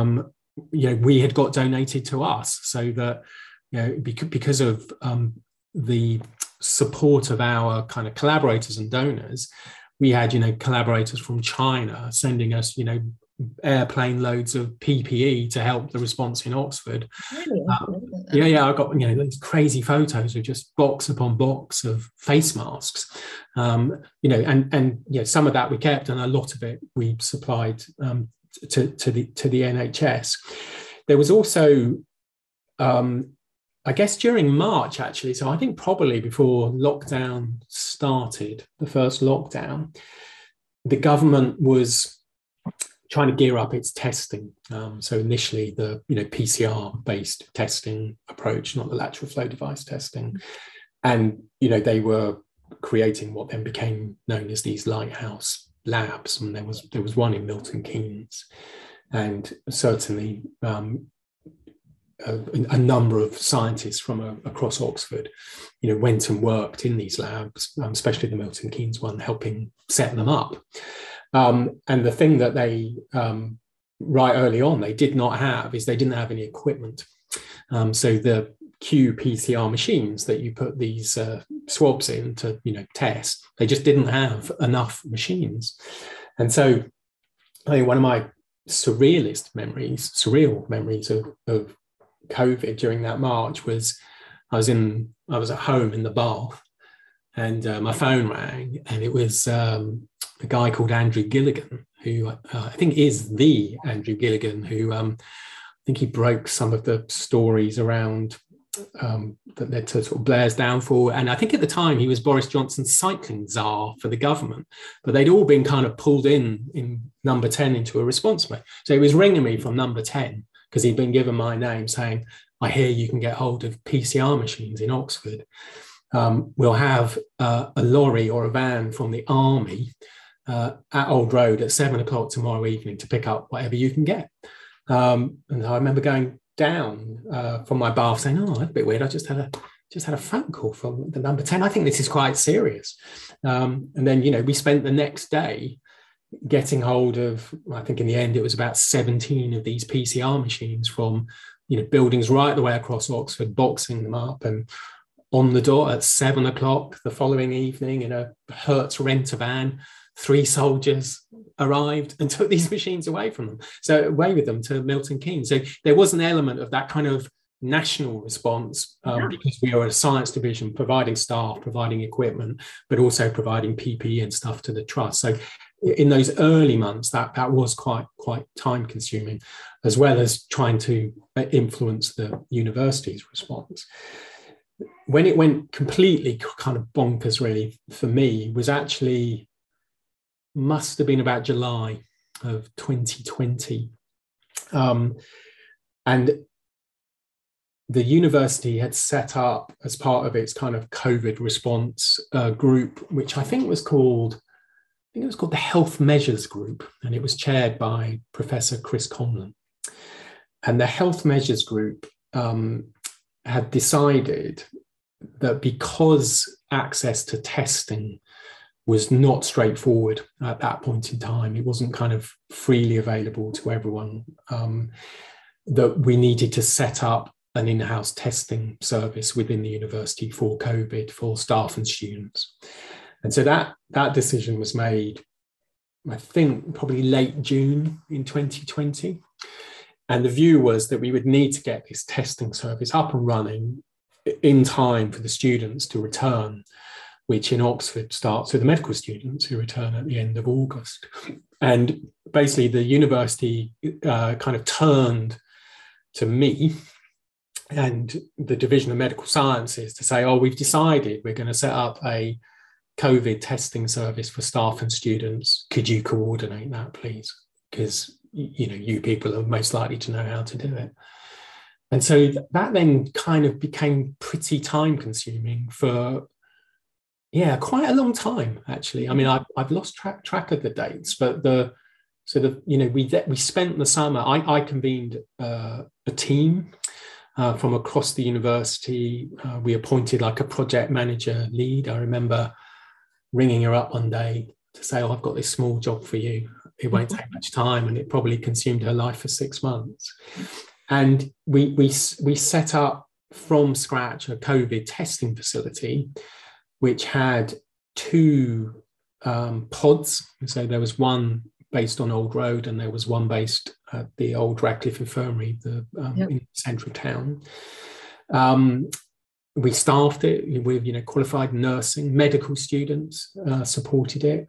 we had got donated to us, so that because of the support of our kind of collaborators and donors, we had, collaborators from China sending us, airplane loads of PPE to help the response in Oxford. Really? I got these crazy photos of just box upon box of face masks, and some of that we kept, and a lot of it we supplied to the NHS. There was also, I guess, during March actually, so I think probably before lockdown started, the first lockdown, the government was trying to gear up its testing. So initially the PCR-based testing approach, not the lateral flow device testing. And they were creating what then became known as these lighthouse labs. And there was one in Milton Keynes. And certainly a number of scientists from across Oxford, went and worked in these labs, especially the Milton Keynes one, helping set them up. And the thing that they, right early on, they did not have is they didn't have any equipment. So the qPCR machines that you put these swabs in to, test, they just didn't have enough machines. And so I think one of my surreal memories of COVID during that March was I was at home in the bath, and my phone rang, and it was a guy called Andrew Gilligan, who I think is the Andrew Gilligan, who I think he broke some of the stories around that led to sort of Blair's downfall. And I think at the time he was Boris Johnson's cycling czar for the government, but they'd all been kind of pulled in number 10 into a response mode. So he was ringing me from number 10 because he'd been given my name, saying, I hear you can get hold of PCR machines in Oxford. We'll have a lorry or a van from the army at Old Road at 7 o'clock tomorrow evening to pick up whatever you can get. And I remember going down from my bath saying, oh, that's a bit weird. I just had a phone call from the number 10. I think this is quite serious. And then, we spent the next day getting hold of, I think in the end, it was about 17 of these PCR machines from, buildings right the way across Oxford, boxing them up, and on the door at 7 o'clock the following evening in a Hertz renter van, 3 soldiers arrived and took these machines away from them. So away with them to Milton Keynes. So there was an element of that kind of national response because we are a science division providing staff, providing equipment, but also providing PPE and stuff to the trust. So in those early months, that was quite time consuming, as well as trying to influence the university's response. When it went completely kind of bonkers, really, for me, was actually must have been about July of 2020. And the university had set up, as part of its kind of COVID response group, which I think was called the Health Measures Group, and it was chaired by Professor Chris Conlon. And the Health Measures Group had decided that because access to testing was not straightforward at that point in time, it wasn't kind of freely available to everyone, that we needed to set up an in-house testing service within the university for COVID, for staff and students. And so that decision was made, I think, probably late June in 2020. And the view was that we would need to get this testing service up and running in time for the students to return, which in Oxford starts with the medical students who return at the end of August. And basically the university kind of turned to me and the Division of Medical Sciences to say, oh, we've decided we're going to set up a COVID testing service for staff and students. Could you coordinate that, please? Because, you people are most likely to know how to do it. And so that then kind of became pretty time consuming for, quite a long time, actually. I mean, I've lost track of the dates, but we spent the summer, I convened a team from across the university. We appointed like a project manager lead. I remember ringing her up one day to say, oh, I've got this small job for you. It won't take much time, and it probably consumed her life for 6 months. And we set up from scratch a COVID testing facility which had two pods. So there was one based on Old Road, and there was one based at the old Radcliffe Infirmary, in the centre of town. We staffed it with qualified nursing, medical students supported it.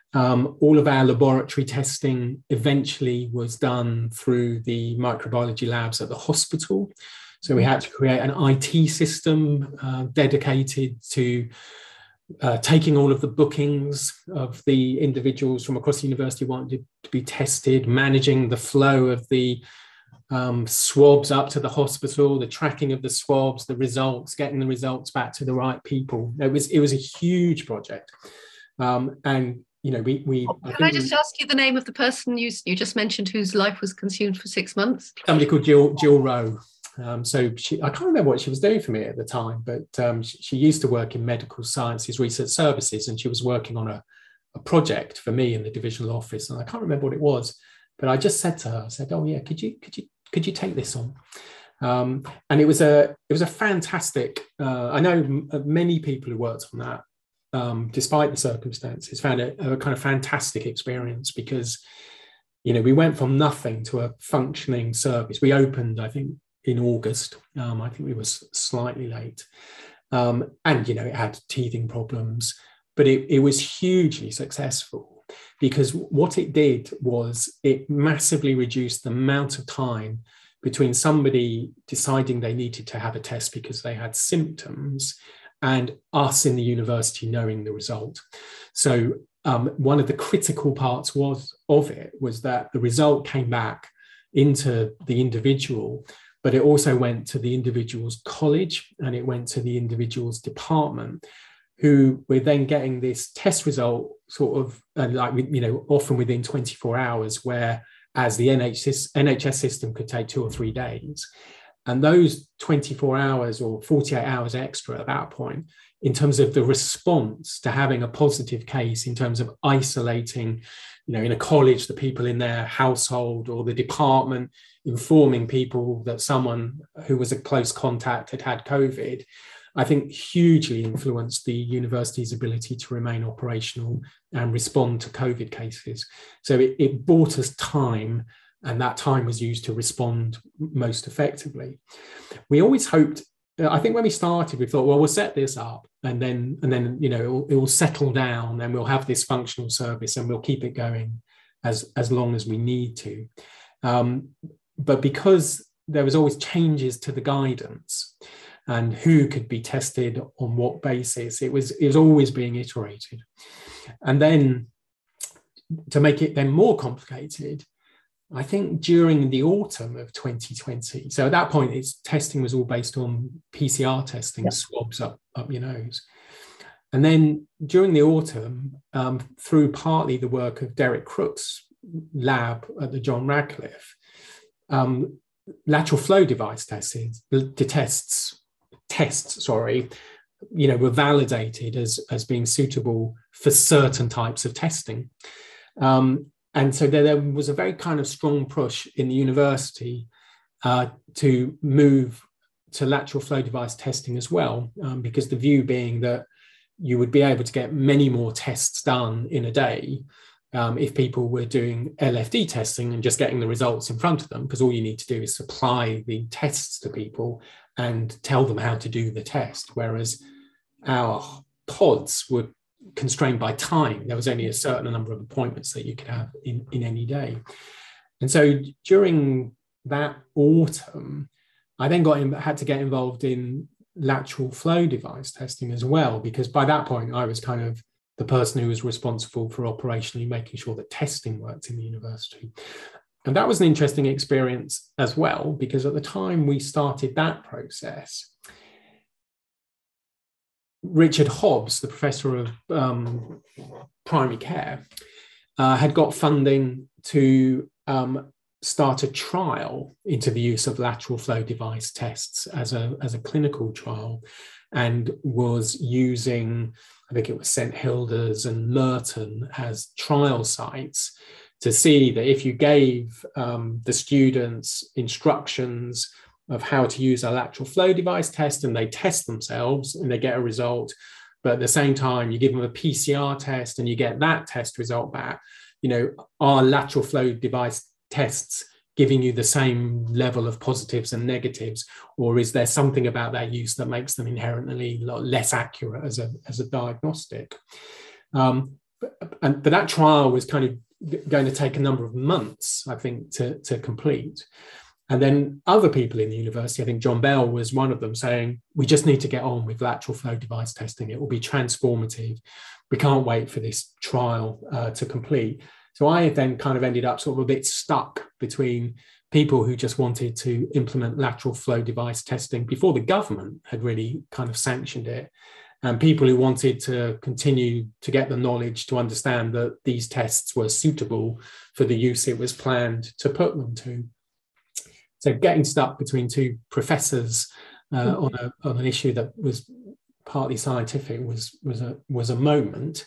All of our laboratory testing eventually was done through the microbiology labs at the hospital. So we had to create an IT system dedicated to taking all of the bookings of the individuals from across the university wanted to be tested, managing the flow of the swabs up to the hospital, the tracking of the swabs, the results, getting the results back to the right people. It was a huge project, and we. Can I just ask you the name of the person you just mentioned whose life was consumed for 6 months? Somebody called Jill Rowe. So I can't remember what she was doing for me at the time, but she used to work in medical sciences research services, and she was working on a project for me in the divisional office, and I can't remember what it was, but I just said to her, I said, "Oh yeah, could you take this on?" And it was a fantastic. I know many people who worked on that, despite the circumstances, found it a kind of fantastic experience because, we went from nothing to a functioning service. We opened, I think, in August. I think we were slightly late, and it had teething problems, but it was hugely successful because what it did was it massively reduced the amount of time between somebody deciding they needed to have a test because they had symptoms and us in the university knowing the result. So one of the critical parts of it was that the result came back into the individual, but it also went to the individual's college and it went to the individual's department, who were then getting this test result sort of often within 24 hours, whereas the NHS system could take 2 or 3 days. And those 24 hours or 48 hours extra at that point, in terms of the response to having a positive case, in terms of isolating, in a college, the people in their household, or the department informing people that someone who was a close contact had COVID, I think hugely influenced the university's ability to remain operational and respond to COVID cases. So it bought us time, and that time was used to respond most effectively. We always hoped, I think when we started, we thought, well, we'll set this up and then it will settle down and we'll have this functional service and we'll keep it going as long as we need to. But because there was always changes to the guidance and who could be tested on what basis, it was always being iterated. And then to make it then more complicated, I think during the autumn of 2020, so at that point, testing was all based on PCR testing, swabs up your nose. And then during the autumn, through partly the work of Derek Crook's lab at the John Radcliffe, lateral flow device tests were validated as being suitable for certain types of testing. And so there was a very kind of strong push in the university to move to lateral flow device testing as well, because the view being that you would be able to get many more tests done in a day if people were doing LFD testing and just getting the results in front of them, because all you need to do is supply the tests to people and tell them how to do the test, whereas our pods were constrained by time. There was only a certain number of appointments that you could have in any day. And so during that autumn, I then had to get involved in lateral flow device testing as well, because by that point I was kind of the person who was responsible for operationally making sure that testing worked in the university. And that was an interesting experience as well, because at the time we started that process, Richard Hobbs, the professor of primary care, had got funding to start a trial into the use of lateral flow device tests as a clinical trial, and was using, I think it was St Hilda's and Merton as trial sites to see that if you gave the students instructions of how to use a lateral flow device test and they test themselves and they get a result, but at the same time, you give them a PCR test and you get that test result back. Are lateral flow device tests giving you the same level of positives and negatives, or is there something about their use that makes them inherently less accurate as a diagnostic? But that trial was kind of going to take a number of months, I think, to complete. And then other people in the university, I think John Bell was one of them, saying, we just need to get on with lateral flow device testing. It will be transformative. We can't wait for this trial to complete. So I then kind of ended up sort of a bit stuck between people who just wanted to implement lateral flow device testing before the government had really kind of sanctioned it, and people who wanted to continue to get the knowledge to understand that these tests were suitable for the use it was planned to put them to. So getting stuck between two professors on an issue that was partly scientific was a moment.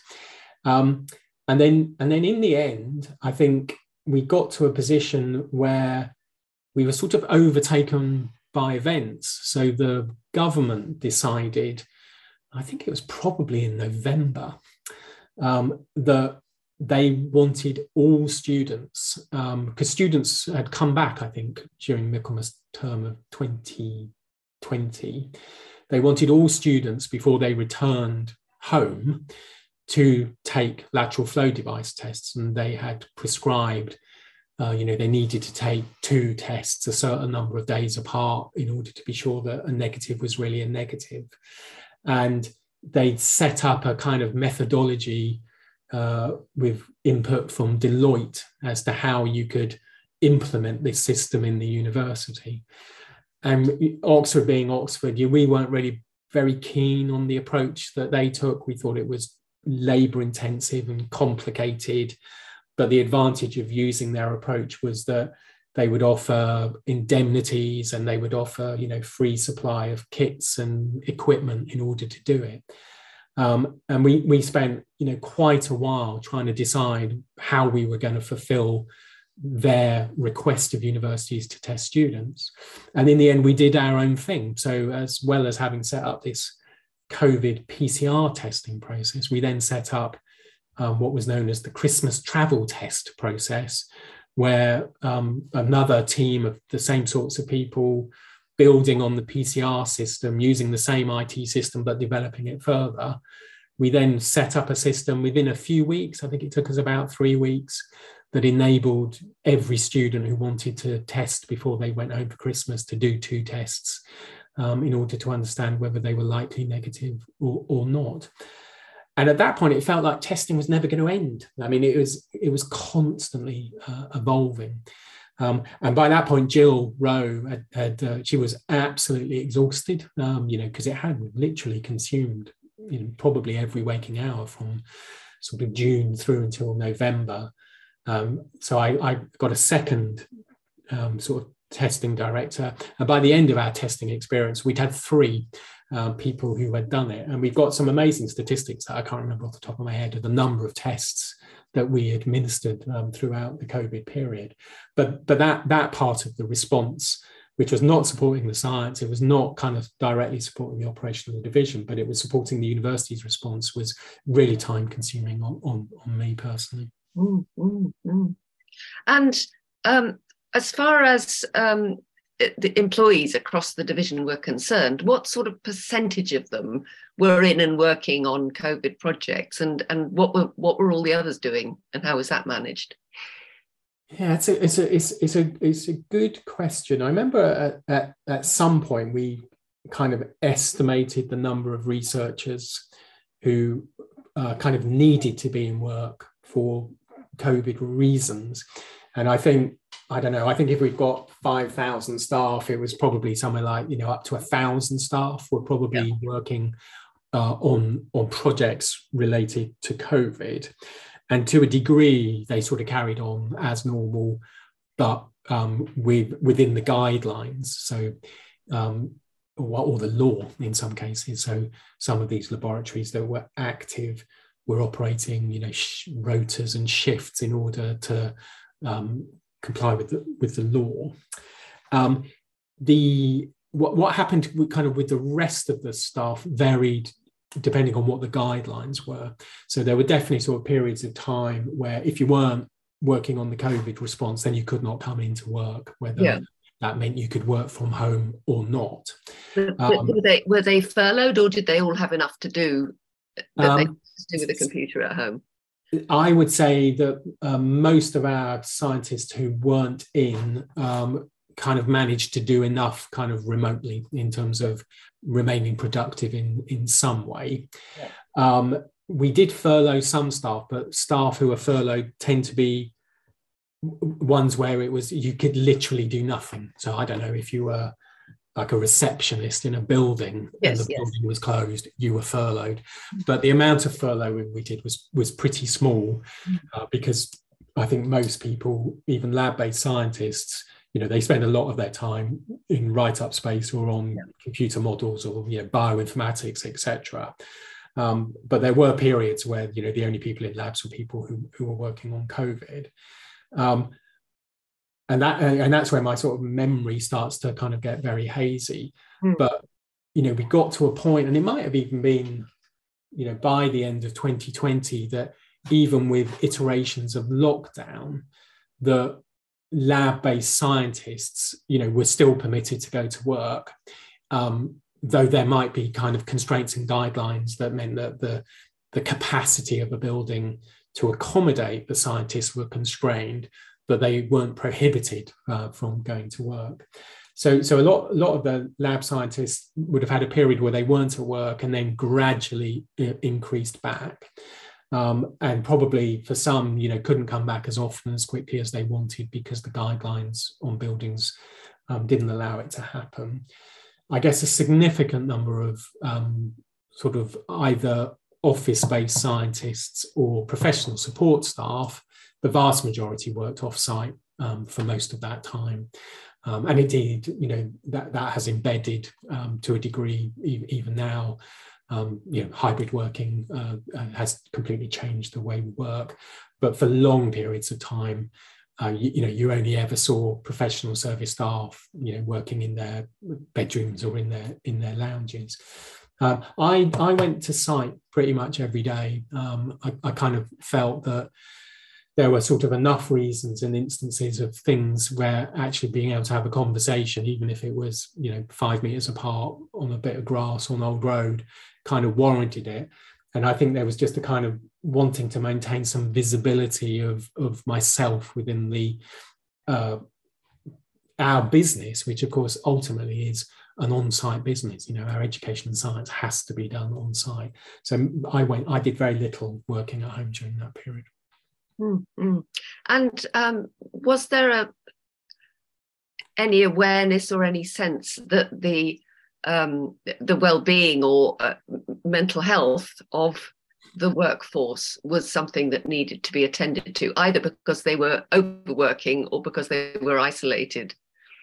And then in the end, I think we got to a position where we were sort of overtaken by events. So the government decided, I think it was probably in November, that they wanted all students, because students had come back, I think, during Michaelmas term of 2020. They wanted all students, before they returned home, to take lateral flow device tests, and they had prescribed, they needed to take 2 tests a certain number of days apart in order to be sure that a negative was really a negative. And they'd set up a kind of methodology with input from Deloitte as to how you could implement this system in the university. And Oxford being Oxford, we weren't really very keen on the approach that they took. We thought it was labour intensive and complicated, but the advantage of using their approach was that they would offer indemnities and they would offer free supply of kits and equipment in order to do it. And we spent quite a while trying to decide how we were going to fulfill their request of universities to test students. And in the end, we did our own thing. So as well as having set up this COVID PCR testing process, we then set up what was known as the Christmas travel test process, where another team of the same sorts of people, building on the PCR system, using the same IT system, but developing it further. We then set up a system within a few weeks, I think it took us about 3 weeks, that enabled every student who wanted to test before they went home for Christmas to do 2 tests in order to understand whether they were likely negative or not. And at that point, it felt like testing was never going to end. I mean, it was constantly evolving. And by that point, Jill Rowe she was absolutely exhausted, because it had literally consumed, probably every waking hour from sort of June through until November. So I got a second sort of testing director. And by the end of our testing experience, we'd had 3 people who had done it. And we've got some amazing statistics that I can't remember off the top of my head of the number of tests that we administered throughout the COVID period. But that part of the response, which was not supporting the science, it was not kind of directly supporting the operation of the division, but it was supporting the university's response, was really time consuming on me personally. And as far as the employees across the division were concerned, what sort of percentage of them were in and working on COVID projects, and what were all the others doing, and how was that managed? Yeah, it's a good question. I remember at some point we kind of estimated the number of researchers who kind of needed to be in work for COVID reasons, and I think if we've got 5,000 staff, it was probably somewhere like, up to 1,000 staff were probably working on projects related to COVID. And to a degree, they sort of carried on as normal, but within the guidelines. So, or the law in some cases. So some of these laboratories that were active were operating, rotas and shifts in order to comply with the law. What happened with the rest of the staff varied depending on what the guidelines were. So there were definitely sort of periods of time where if you weren't working on the COVID response, then you could not come into work, whether that meant you could work from home or not. But were they furloughed, or did they all have enough to do that they could do with a computer at home? I would say that most of our scientists who weren't in kind of managed to do enough kind of remotely in terms of remaining productive in some way. Yeah. We did furlough some staff, but staff who are furloughed tend to be ones where it was you could literally do nothing. So I don't know, if you were like a receptionist in a building and the building was closed, you were furloughed. But the amount of furloughing we did was pretty small because I think most people, even lab-based scientists, they spend a lot of their time in write-up space or on computer models or bioinformatics, etc. But there were periods where the only people in labs were people who were working on COVID. And that's where my sort of memory starts to kind of get very hazy. But we got to a point, and it might have even been by the end of 2020, that even with iterations of lockdown, the lab-based scientists were still permitted to go to work, though there might be kind of constraints and guidelines that meant that the capacity of a building to accommodate the scientists were constrained, but they weren't prohibited from going to work. So a lot of the lab scientists would have had a period where they weren't at work and then gradually increased back. And probably for some, couldn't come back as often, as quickly as they wanted because the guidelines on buildings didn't allow it to happen. I guess a significant number of sort of either office-based scientists or professional support staff, the vast majority worked off-site for most of that time. And indeed, that has embedded to a degree even now. Hybrid working has completely changed the way we work. But for long periods of time, you only ever saw professional service staff, working in their bedrooms or in their lounges. I went to site pretty much every day. I kind of felt that there were sort of enough reasons and instances of things where actually being able to have a conversation, even if it was 5 meters apart on a bit of grass on Old Road, kind of warranted it. And I think there was just a kind of wanting to maintain some visibility of myself within the our business, which of course ultimately is an on-site business. Our education and science has to be done on-site. So I did very little working at home during that period. Mm-hmm. And was there any awareness or any sense that the well-being or mental health of the workforce was something that needed to be attended to, either because they were overworking or because they were isolated?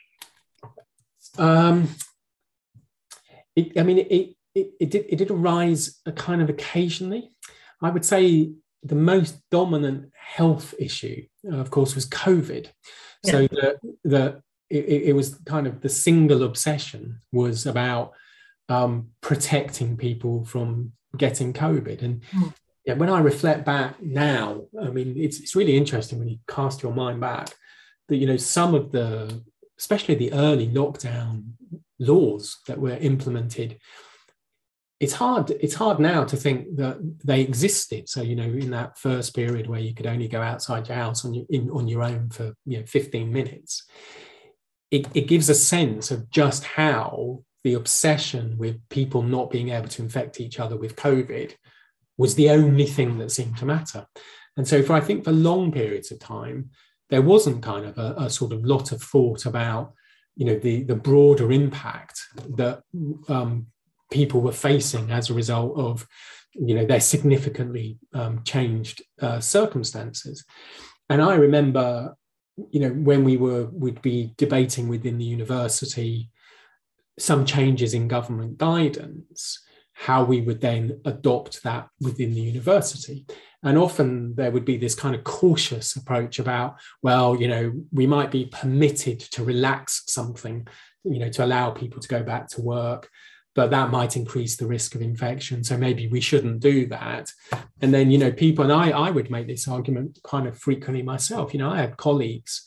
It did arise a kind of occasionally. I would say the most dominant health issue, of course, was COVID. Yeah. So it was kind of the single obsession was about protecting people from getting COVID. And when I reflect back now, it's really interesting when you cast your mind back that, some of especially the early lockdown laws that were implemented, it's hard now to think that they existed. So, in that first period where you could only go outside your house on your own for 15 minutes, it gives a sense of just how the obsession with people not being able to infect each other with COVID was the only thing that seemed to matter. And so I think for long periods of time, there wasn't kind of a sort of lot of thought about, the broader impact that people were facing as a result of, their significantly changed circumstances. And I remember, when we'd be debating within the university some changes in government guidance, how we would then adopt that within the university. And often there would be this kind of cautious approach about, well, we might be permitted to relax something, to allow people to go back to work. but that might increase the risk of infection. So maybe we shouldn't do that. And then, you know, people, and I would make this argument kind of frequently myself. You know, I had colleagues.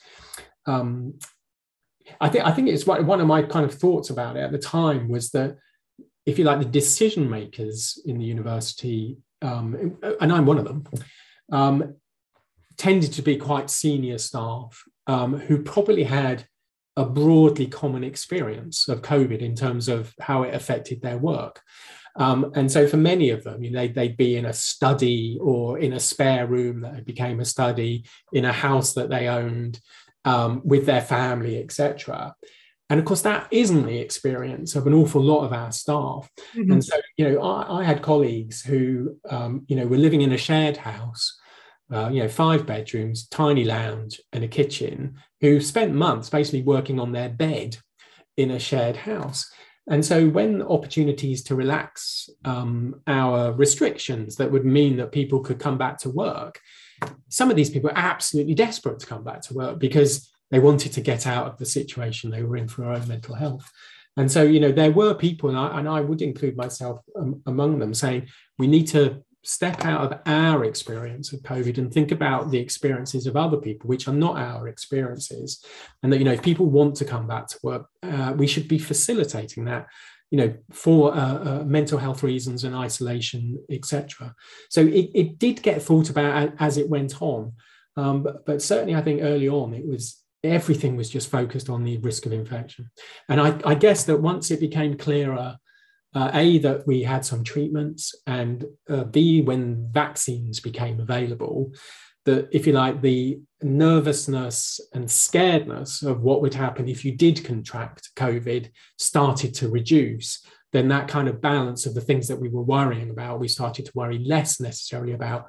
I think it's one of my kind of thoughts about it at the time was that, if you like, the decision makers in the university, and I'm one of them, tended to be quite senior staff who probably had a broadly common experience of COVID in terms of how it affected their work. And so for many of them, you know, they'd be in a study or in a spare room that became a study, in a house that they owned, with their family, etc. And of course, that isn't the experience of an awful lot of our staff. Mm-hmm. And so, you know, I had colleagues who, you know, were living in a shared house, you know, 5 bedrooms, tiny lounge and a kitchen, who spent months basically working on their bed in a shared house. And so when opportunities to relax our restrictions that would mean that people could come back to work, some of these people were absolutely desperate to come back to work because they wanted to get out of the situation they were in for their own mental health. And so, you know, there were people, and I would include myself among them, saying we need to step out of our experience of COVID and think about the experiences of other people, which are not our experiences. And that, you know, if people want to come back to work, we should be facilitating that, you know, for mental health reasons and isolation, etc. So it did get thought about as it went on. But certainly I think early on everything was just focused on the risk of infection. And I guess that once it became clearer, A, that we had some treatments, and B, when vaccines became available, that, if you like, the nervousness and scaredness of what would happen if you did contract COVID started to reduce, then that kind of balance of the things that we were worrying about, we started to worry less necessarily about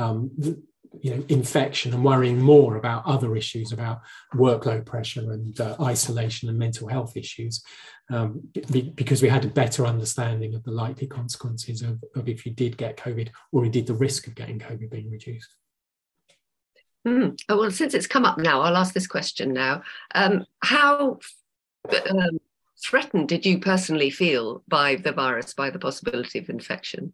you know, infection, and worrying more about other issues, about workload pressure and isolation and mental health issues, because we had a better understanding of the likely consequences of if you did get COVID, or indeed the risk of getting COVID being reduced. Oh, well, since it's come up now, I'll ask this question now. How threatened did you personally feel by the virus, by the possibility of infection?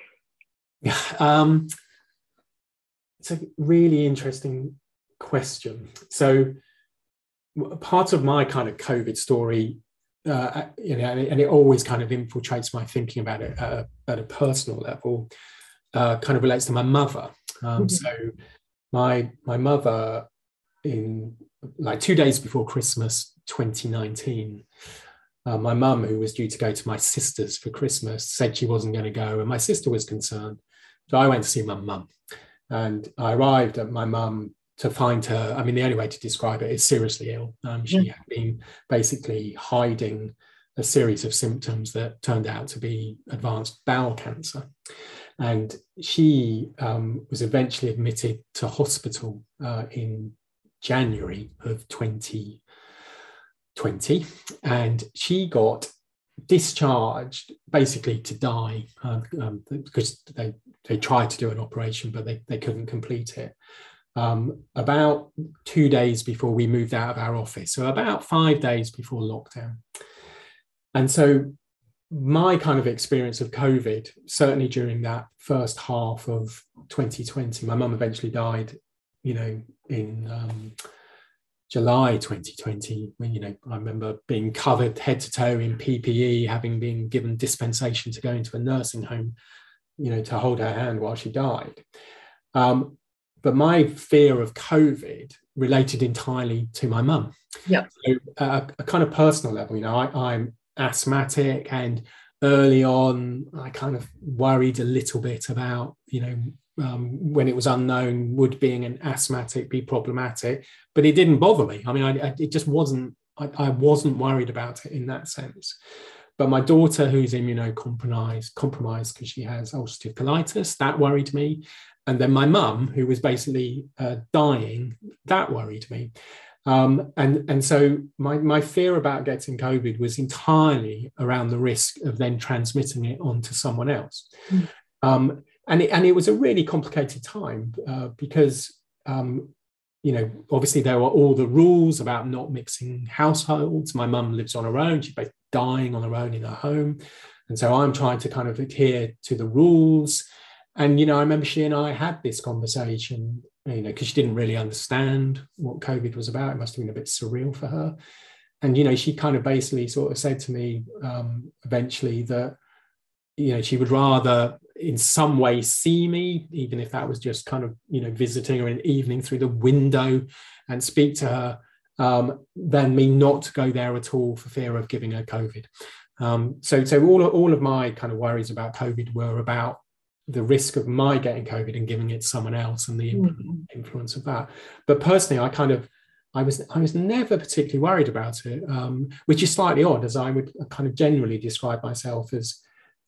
It's a really interesting question. So part of my kind of COVID story, you know, and it always kind of infiltrates my thinking about it at a personal level, kind of relates to my mother. So my mother, in like 2 days before Christmas 2019, my mum, who was due to go to my sister's for Christmas, said she wasn't going to go, and my sister was concerned. So I went to see my mum. And I arrived at my mum to find her, I mean, the only way to describe it is seriously ill. She had been basically hiding a series of symptoms that turned out to be advanced bowel cancer. And she was eventually admitted to hospital in January of 2020. And she got discharged basically to die because they tried to do an operation, but they couldn't complete it. About 2 days before we moved out of our office, so about 5 days before lockdown. And so my kind of experience of COVID, certainly during that first half of 2020, my mum eventually died, you know, in July 2020, when, you know, I remember being covered head to toe in PPE, having been given dispensation to go into a nursing home, you know, to hold her hand while she died. But my fear of COVID related entirely to my mum. Yeah. So, a kind of personal level, you know, I'm asthmatic, and early on, I kind of worried a little bit about, you know, when it was unknown, would being an asthmatic be problematic? But it didn't bother me. I mean, it just wasn't, I wasn't worried about it in that sense. But my daughter, who's immunocompromised because she has ulcerative colitis, that worried me. And then my mum, who was basically dying, that worried me. And so my fear about getting COVID was entirely around the risk of then transmitting it onto someone else. And it was a really complicated time because, you obviously there were all the rules about not mixing households. My mum lives on her own. She's both dying on her own in her home. And so I'm trying to kind of adhere to the rules. And, I remember she and I had this conversation, because she didn't really understand what COVID was about. It must have been a bit surreal for her. And, she kind of basically sort of said to me eventually that, she would rather in some way see me, even if that was just kind of, visiting her in the evening through the window and speak to her, than me not go there at all for fear of giving her COVID. So all of my kind of worries about COVID were about the risk of my getting COVID and giving it to someone else and the influence of that. But personally, I was never particularly worried about it, which is slightly odd, as I would kind of generally describe myself as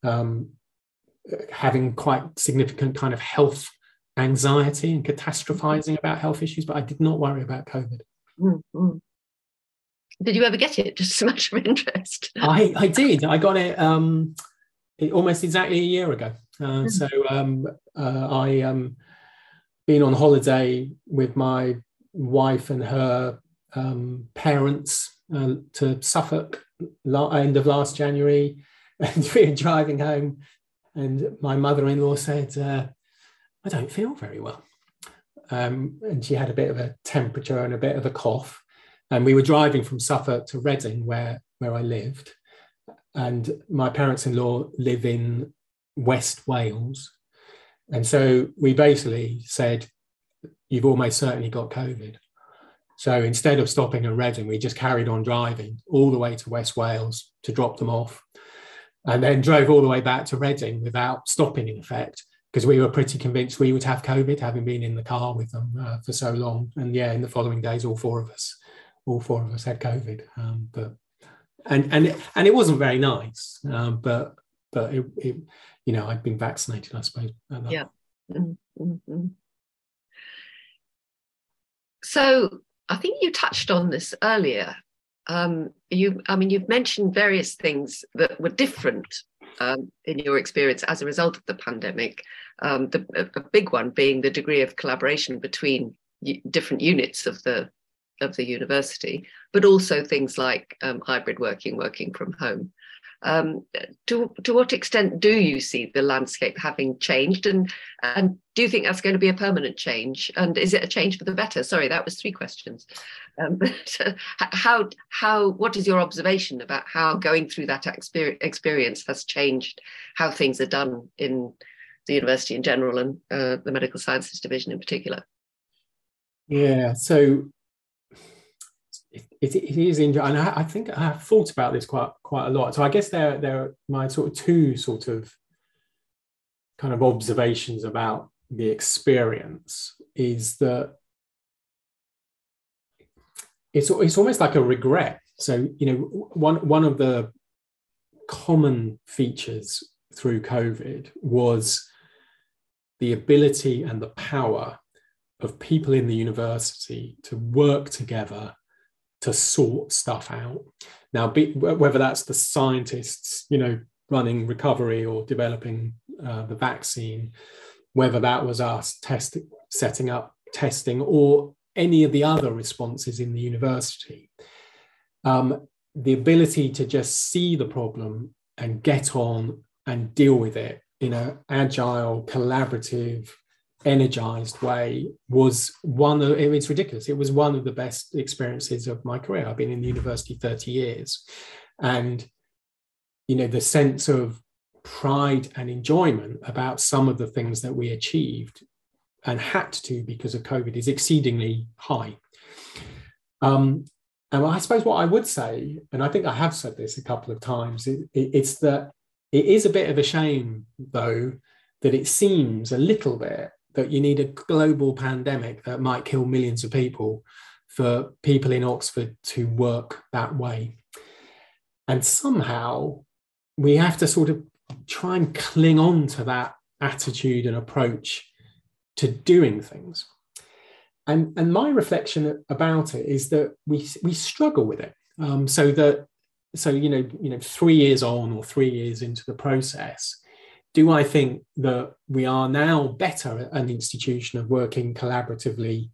having quite significant kind of health anxiety and catastrophizing about health issues, but I did not worry about COVID. Mm-hmm. Did you ever get it, just so much of interest? I did. I got it almost exactly a year ago. So I been on holiday with my wife and her parents to Suffolk end of last January, and we were driving home, and my mother-in-law said, "I don't feel very well," and she had a bit of a temperature and a bit of a cough, and we were driving from Suffolk to Reading, where I lived, and my parents-in-law live in West Wales, and so we basically said, "You've almost certainly got COVID." So instead of stopping in Reading, we just carried on driving all the way to West Wales to drop them off, and then drove all the way back to Reading without stopping, in effect, because we were pretty convinced we would have COVID, having been in the car with them for so long. And yeah, in the following days, all four of us had COVID. But it wasn't very nice. But it I'd been vaccinated, I suppose. Yeah. Mm-hmm. So I think you touched on this earlier. You've mentioned various things that were different in your experience as a result of the pandemic. A big one being the degree of collaboration between different units of the university, but also things like hybrid working from home. To what extent do you see the landscape having changed, and do you think that's going to be a permanent change, and is it a change for the better? Sorry, that was 3 questions. What is your observation about how going through that experience has changed how things are done in the university in general and the medical sciences division in particular? Yeah, so it is interesting, and I think I have thought about this quite a lot. So I guess there are my sort of 2 sort of kind of observations about the experience is that it's almost like a regret. So one of the common features through COVID was the ability and the power of people in the university to work together to sort stuff out. Now, whether that's the scientists, running recovery or developing the vaccine, whether that was us setting up testing or any of the other responses in the university, the ability to just see the problem and get on and deal with it in an agile, collaborative, energized way was it's ridiculous. It was one of the best experiences of my career. I've been in the university 30 years. And, the sense of pride and enjoyment about some of the things that we achieved and had to because of COVID is exceedingly high. And I suppose what I would say, and I think I have said this a couple of times, it's that it is a bit of a shame, though, that it seems a little bit that you need a global pandemic that might kill millions of people for people in Oxford to work that way. And somehow we have to sort of try and cling on to that attitude and approach to doing things. And my reflection about it is that we struggle with it. So 3 years on or 3 years into the process, do I think that we are now better at an institution of working collaboratively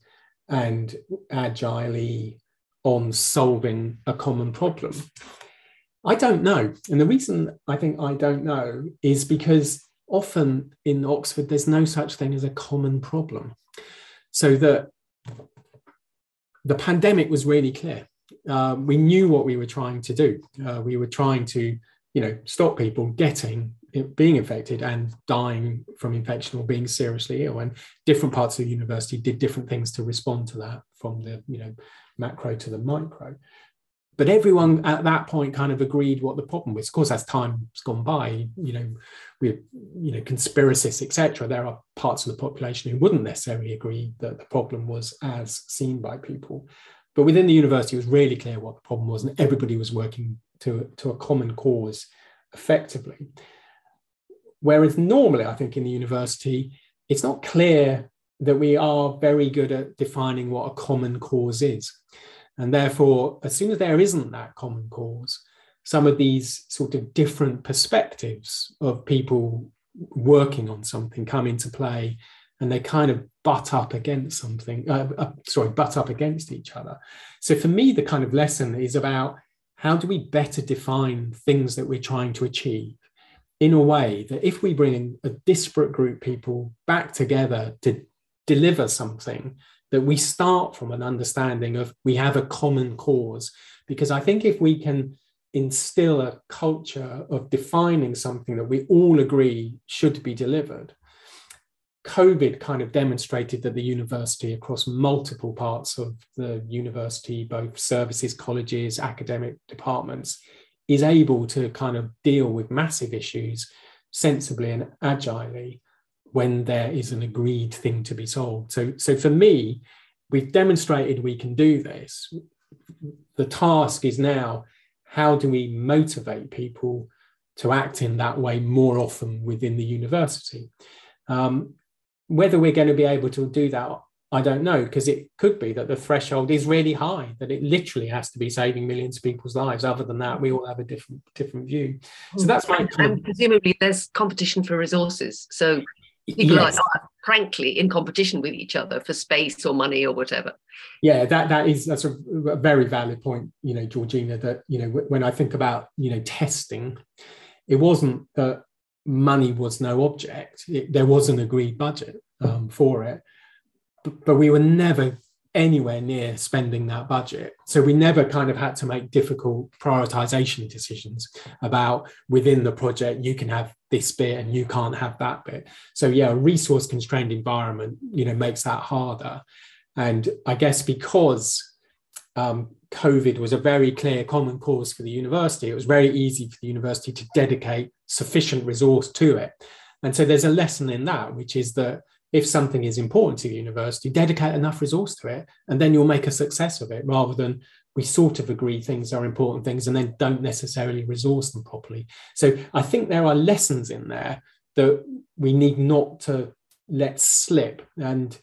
and agilely on solving a common problem? I don't know. And the reason I think I don't know is because often in Oxford, there's no such thing as a common problem. So that the pandemic was really clear. We knew what we were trying to do. We were trying to, stop people being infected and dying from infection or being seriously ill. And different parts of the university did different things to respond to that, from the, macro to the micro. But everyone at that point kind of agreed what the problem was. Of course, as time's gone by, with conspiracists, etc., there are parts of the population who wouldn't necessarily agree that the problem was as seen by people. But within the university, it was really clear what the problem was, and everybody was working to a common cause effectively. Whereas normally, I think in the university, it's not clear that we are very good at defining what a common cause is. And therefore, as soon as there isn't that common cause, some of these sort of different perspectives of people working on something come into play, and they kind of butt up against each other. So for me, the kind of lesson is about how do we better define things that we're trying to achieve in a way that if we bring a disparate group of people back together to deliver something, that we start from an understanding of we have a common cause. Because I think if we can instill a culture of defining something that we all agree should be delivered, COVID kind of demonstrated that the university, across multiple parts of the university, both services, colleges, academic departments, is able to kind of deal with massive issues sensibly and agilely when there is an agreed thing to be solved. So for me, we've demonstrated we can do this. The task is now, how do we motivate people to act in that way more often within the university? Whether we're going to be able to do that, I don't know, because it could be that the threshold is really high, that it literally has to be saving millions of people's lives. Other than that, we all have a different view. So that's my and presumably there's competition for resources. So people are frankly in competition with each other for space or money or whatever. Yeah, that's a very valid point, Georgina, that, when I think about, testing, it wasn't that money was no object. There was an agreed budget for it, but we were never anywhere near spending that budget. So we never kind of had to make difficult prioritization decisions about within the project, you can have this bit and you can't have that bit. So yeah, a resource constrained environment, makes that harder. And I guess because COVID was a very clear common cause for the university, it was very easy for the university to dedicate sufficient resource to it. And so there's a lesson in that, which is that if something is important to the university, dedicate enough resource to it, and then you'll make a success of it, rather than we sort of agree things are important things and then don't necessarily resource them properly. So I think there are lessons in there that we need not to let slip. And,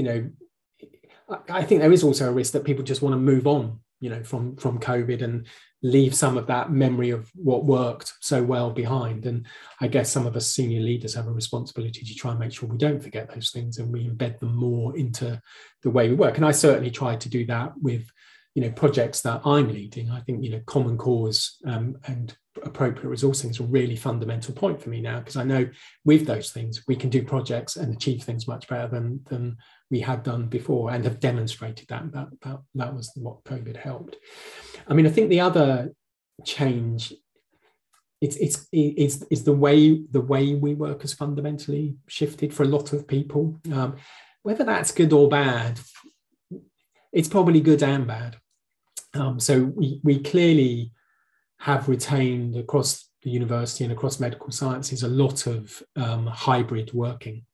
I think there is also a risk that people just want to move on, from COVID and leave some of that memory of what worked so well behind. And I guess some of us senior leaders have a responsibility to try and make sure we don't forget those things and we embed them more into the way we work. And I certainly tried to do that with, projects that I'm leading. I think, common cause and appropriate resourcing is a really fundamental point for me now, because I know with those things, we can do projects and achieve things much better than we had done before, and have demonstrated that was what COVID helped. I mean, I think the other change, it's the way we work has fundamentally shifted for a lot of people. Whether that's good or bad, it's probably good and bad. So we clearly have retained across the university and across medical sciences a lot of hybrid working,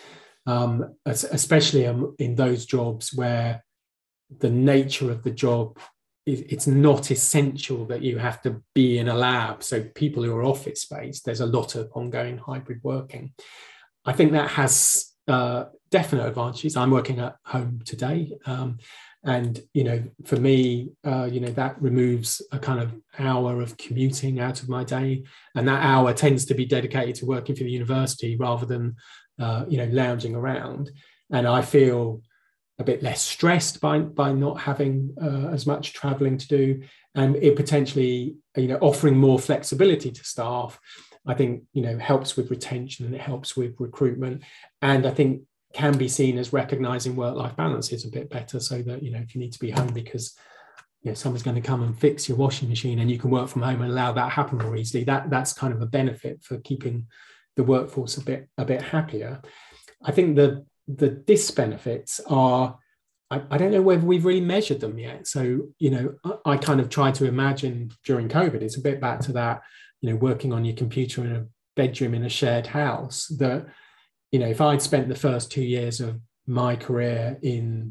especially in those jobs where the nature of the job, it's not essential that you have to be in a lab. So people who are office space, there's a lot of ongoing hybrid working. I think that has definite advantages. I'm working at home today. And, for me, that removes a kind of hour of commuting out of my day. And that hour tends to be dedicated to working for the university rather than, lounging around. And I feel a bit less stressed by not having as much traveling to do, and it potentially, offering more flexibility to staff, I think, helps with retention and it helps with recruitment, and I think can be seen as recognizing work-life balance is a bit better, so that, if you need to be home because someone's going to come and fix your washing machine and you can work from home and allow that happen more easily, that's kind of a benefit for keeping the workforce a bit happier. I think the disbenefits are, I don't know whether we've really measured them yet. So, I kind of try to imagine during COVID, it's a bit back to that, working on your computer in a bedroom in a shared house, that, if I'd spent the first 2 years of my career in,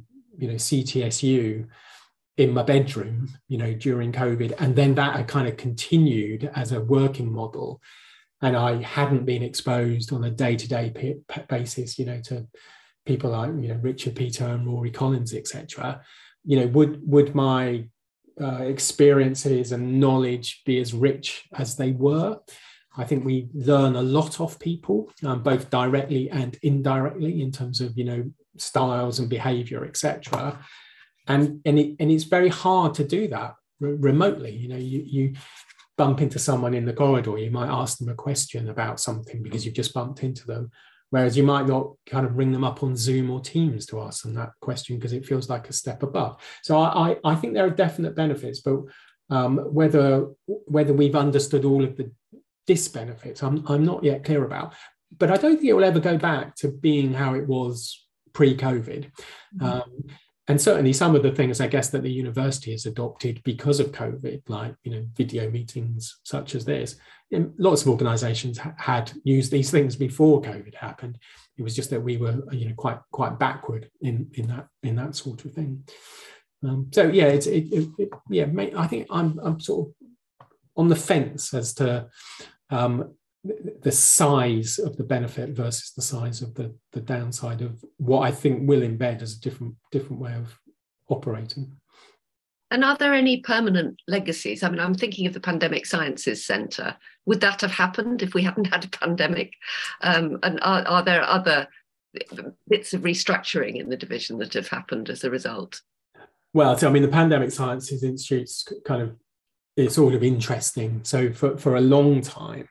CTSU in my bedroom, during COVID, and then that had kind of continued as a working model, and I hadn't been exposed on a day-to-day basis, to people like, Richard Peter and Rory Collins, etc. Would my experiences and knowledge be as rich as they were? I think we learn a lot off people, both directly and indirectly, in terms of, styles and behavior, etc. And it's very hard to do that remotely. You bump into someone in the corridor, you might ask them a question about something because you've just bumped into them, whereas you might not kind of ring them up on Zoom or Teams to ask them that question because it feels like a step above. So I think there are definite benefits, but whether we've understood all of the disbenefits, I'm not yet clear about. But I don't think it will ever go back to being how it was pre-COVID. And certainly some of the things, I guess, that the university has adopted because of COVID, like, video meetings such as this. And lots of organisations had used these things before COVID happened. It was just that we were, quite backward in that sort of thing. So yeah, I think I'm sort of on the fence as to the size of the benefit versus the size of the downside of what I think will embed as a different way of operating. And are there any permanent legacies? I mean, I'm thinking of the Pandemic Sciences Centre. Would that have happened if we hadn't had a pandemic? And are there other bits of restructuring in the division that have happened as a result? Well, so I mean, the Pandemic Sciences Institute's kind of, it's sort of interesting. So for a long time,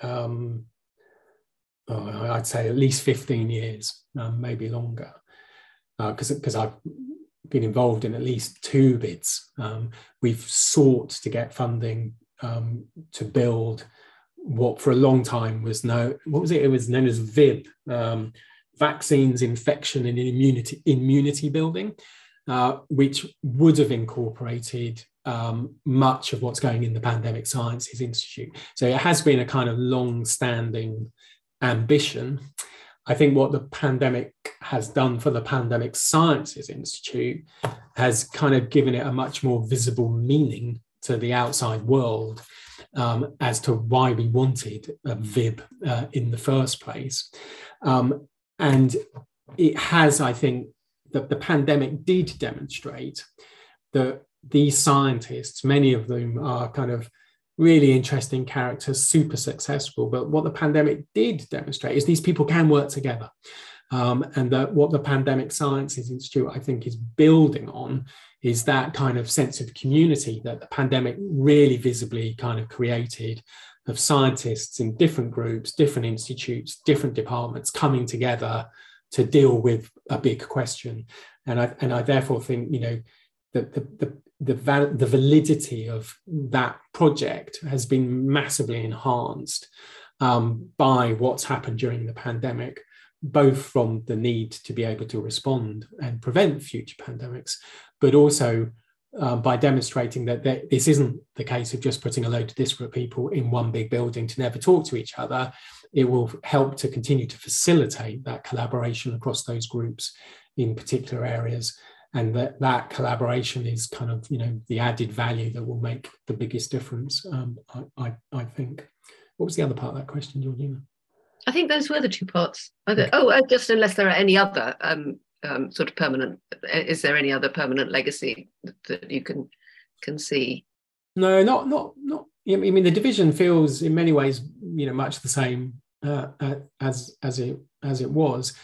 I'd say at least 15 years, maybe longer, because I've been involved in at least 2 bids. We've sought to get funding to build what for a long time was known, it was known as VIB, Vaccines, Infection and Immunity Building, which would have incorporated much of what's going in the Pandemic Sciences Institute. So it has been a kind of long-standing ambition. I think what the pandemic has done for the Pandemic Sciences Institute has kind of given it a much more visible meaning to the outside world as to why we wanted a VIB in the first place. And it has, I think, that the pandemic did demonstrate that these scientists, many of them are kind of really interesting characters, super successful. But what the pandemic did demonstrate is these people can work together. And that what the Pandemic Sciences Institute, I think, is building on is that kind of sense of community that the pandemic really visibly kind of created, of scientists in different groups, different institutes, different departments coming together to deal with a big question. And I therefore think, that the validity of that project has been massively enhanced by what's happened during the pandemic, both from the need to be able to respond and prevent future pandemics, but also by demonstrating that this isn't the case of just putting a load of disparate people in one big building to never talk to each other. It will help to continue to facilitate that collaboration across those groups in particular areas. And that collaboration is kind of, the added value that will make the biggest difference, I think. What was the other part of that question, Georgina? I think those were the 2 parts. Just unless there are any other sort of permanent, is there any other permanent legacy that you can see? No, not. I mean, the division feels in many ways, much the same as it was.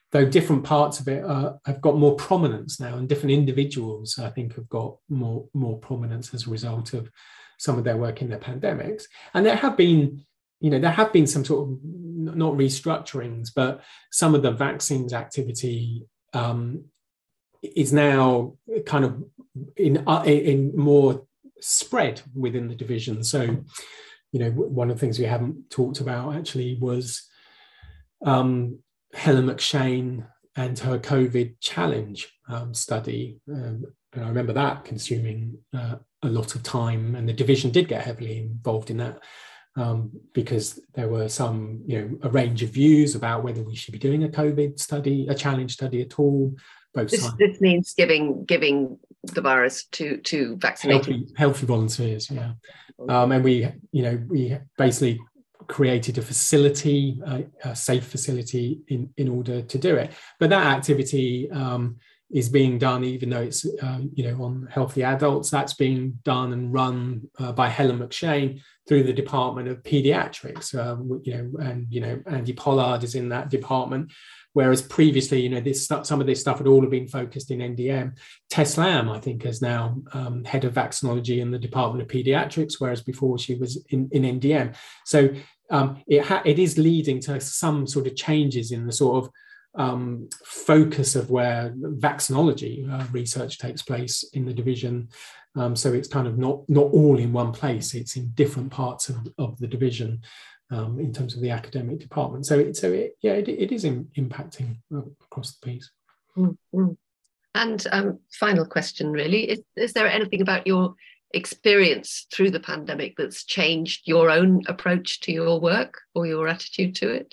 though different parts of it have got more prominence now, and different individuals, I think, have got more prominence as a result of some of their work in the pandemics. And there have been some sort of, not restructurings, but some of the vaccines activity is now kind of in more spread within the division. So, one of the things we haven't talked about actually was Helen McShane and her COVID challenge study. And I remember that consuming a lot of time, and the division did get heavily involved in that because there were some, a range of views about whether we should be doing a COVID study, a challenge study at all. This means giving the virus to vaccinated healthy volunteers, yeah. And we basically created a facility, a safe facility in order to do it. But that activity is being done, even though it's on healthy adults. That's being done and run by Helen McShane through the Department of Pediatrics. And Andy Pollard is in that department. Whereas previously, some of this stuff had all been focused in NDM. Tess Lamb, I think, is now head of vaccinology in the Department of Pediatrics, whereas before she was in NDM. So it is leading to some sort of changes in the sort of focus of where vaccinology research takes place in the division. So it's kind of not all in one place. It's in different parts of the division. In terms of the academic department, so it is impacting across the piece. Mm-hmm. And final question, really, is there anything about your experience through the pandemic that's changed your own approach to your work or your attitude to it?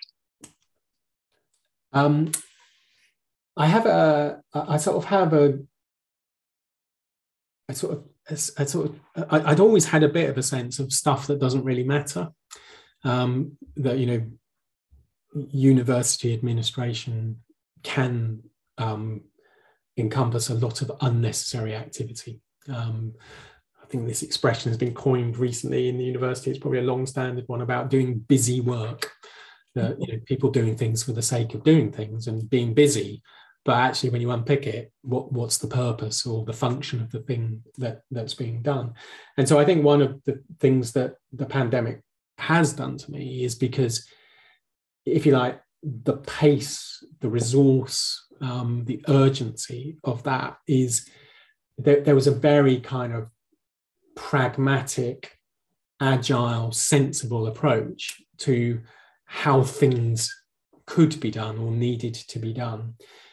I'd always had a bit of a sense of stuff that doesn't really matter. That university administration can encompass a lot of unnecessary activity. I think this expression has been coined recently in the university. It's probably a long-standing one about doing busy work. That people doing things for the sake of doing things and being busy, but actually, when you unpick it, what's the purpose or the function of the thing that's being done? And so, I think one of the things that the pandemic has done to me is because, if you like, the pace, the resource, the urgency of that is there was a very kind of pragmatic, agile, sensible approach to how things could be done or needed to be done,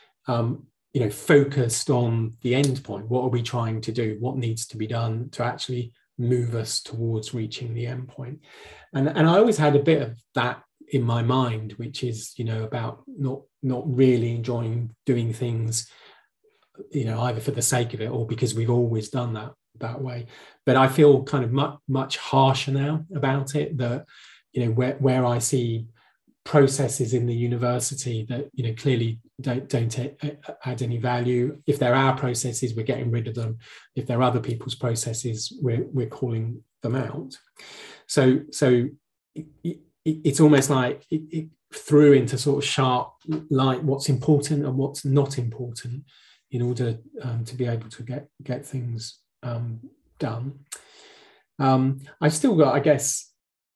focused on the end point. What are we trying to do? What needs to be done to actually move us towards reaching the end point? And I always had a bit of that in my mind, which is, about not really enjoying doing things, either for the sake of it or because we've always done that way. But I feel kind of much harsher now about it, that, where I see processes in the university that, clearly don't add any value. If they're our processes, we're getting rid of them. If they're other people's processes, we're calling them out. So it's almost like it threw into sort of sharp light what's important and what's not important in order to be able to get things done. I've still got, I guess,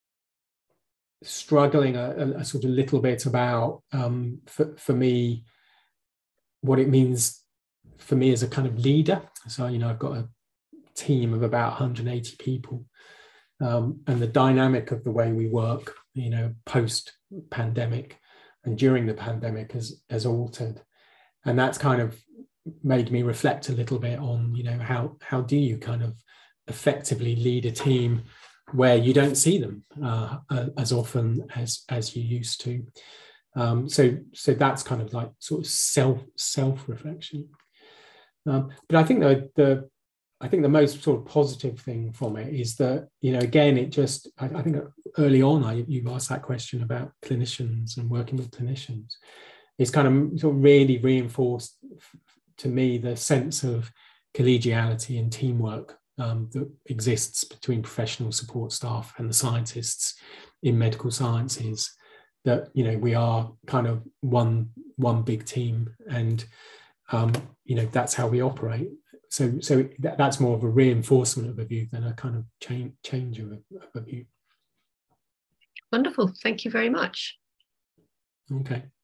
struggling a sort of little bit about for me what it means for me as a kind of leader. So I've got a team of about 180 people, and the dynamic of the way we work, post pandemic and during the pandemic has altered, and that's kind of made me reflect a little bit on how do you kind of effectively lead a team where you don't see them as often as you used to. So that's kind of like sort of self-reflection. But I think the most sort of positive thing from it is that, again, it just, I think early on, you asked that question about clinicians and working with clinicians. It's kind of sort of really reinforced to me the sense of collegiality and teamwork that exists between professional support staff and the scientists in medical sciences. that, you know, we are kind of one big team, and you know, that's how we operate. So that's more of a reinforcement of a view than a kind of change of a view. Wonderful. Thank you very much. Okay.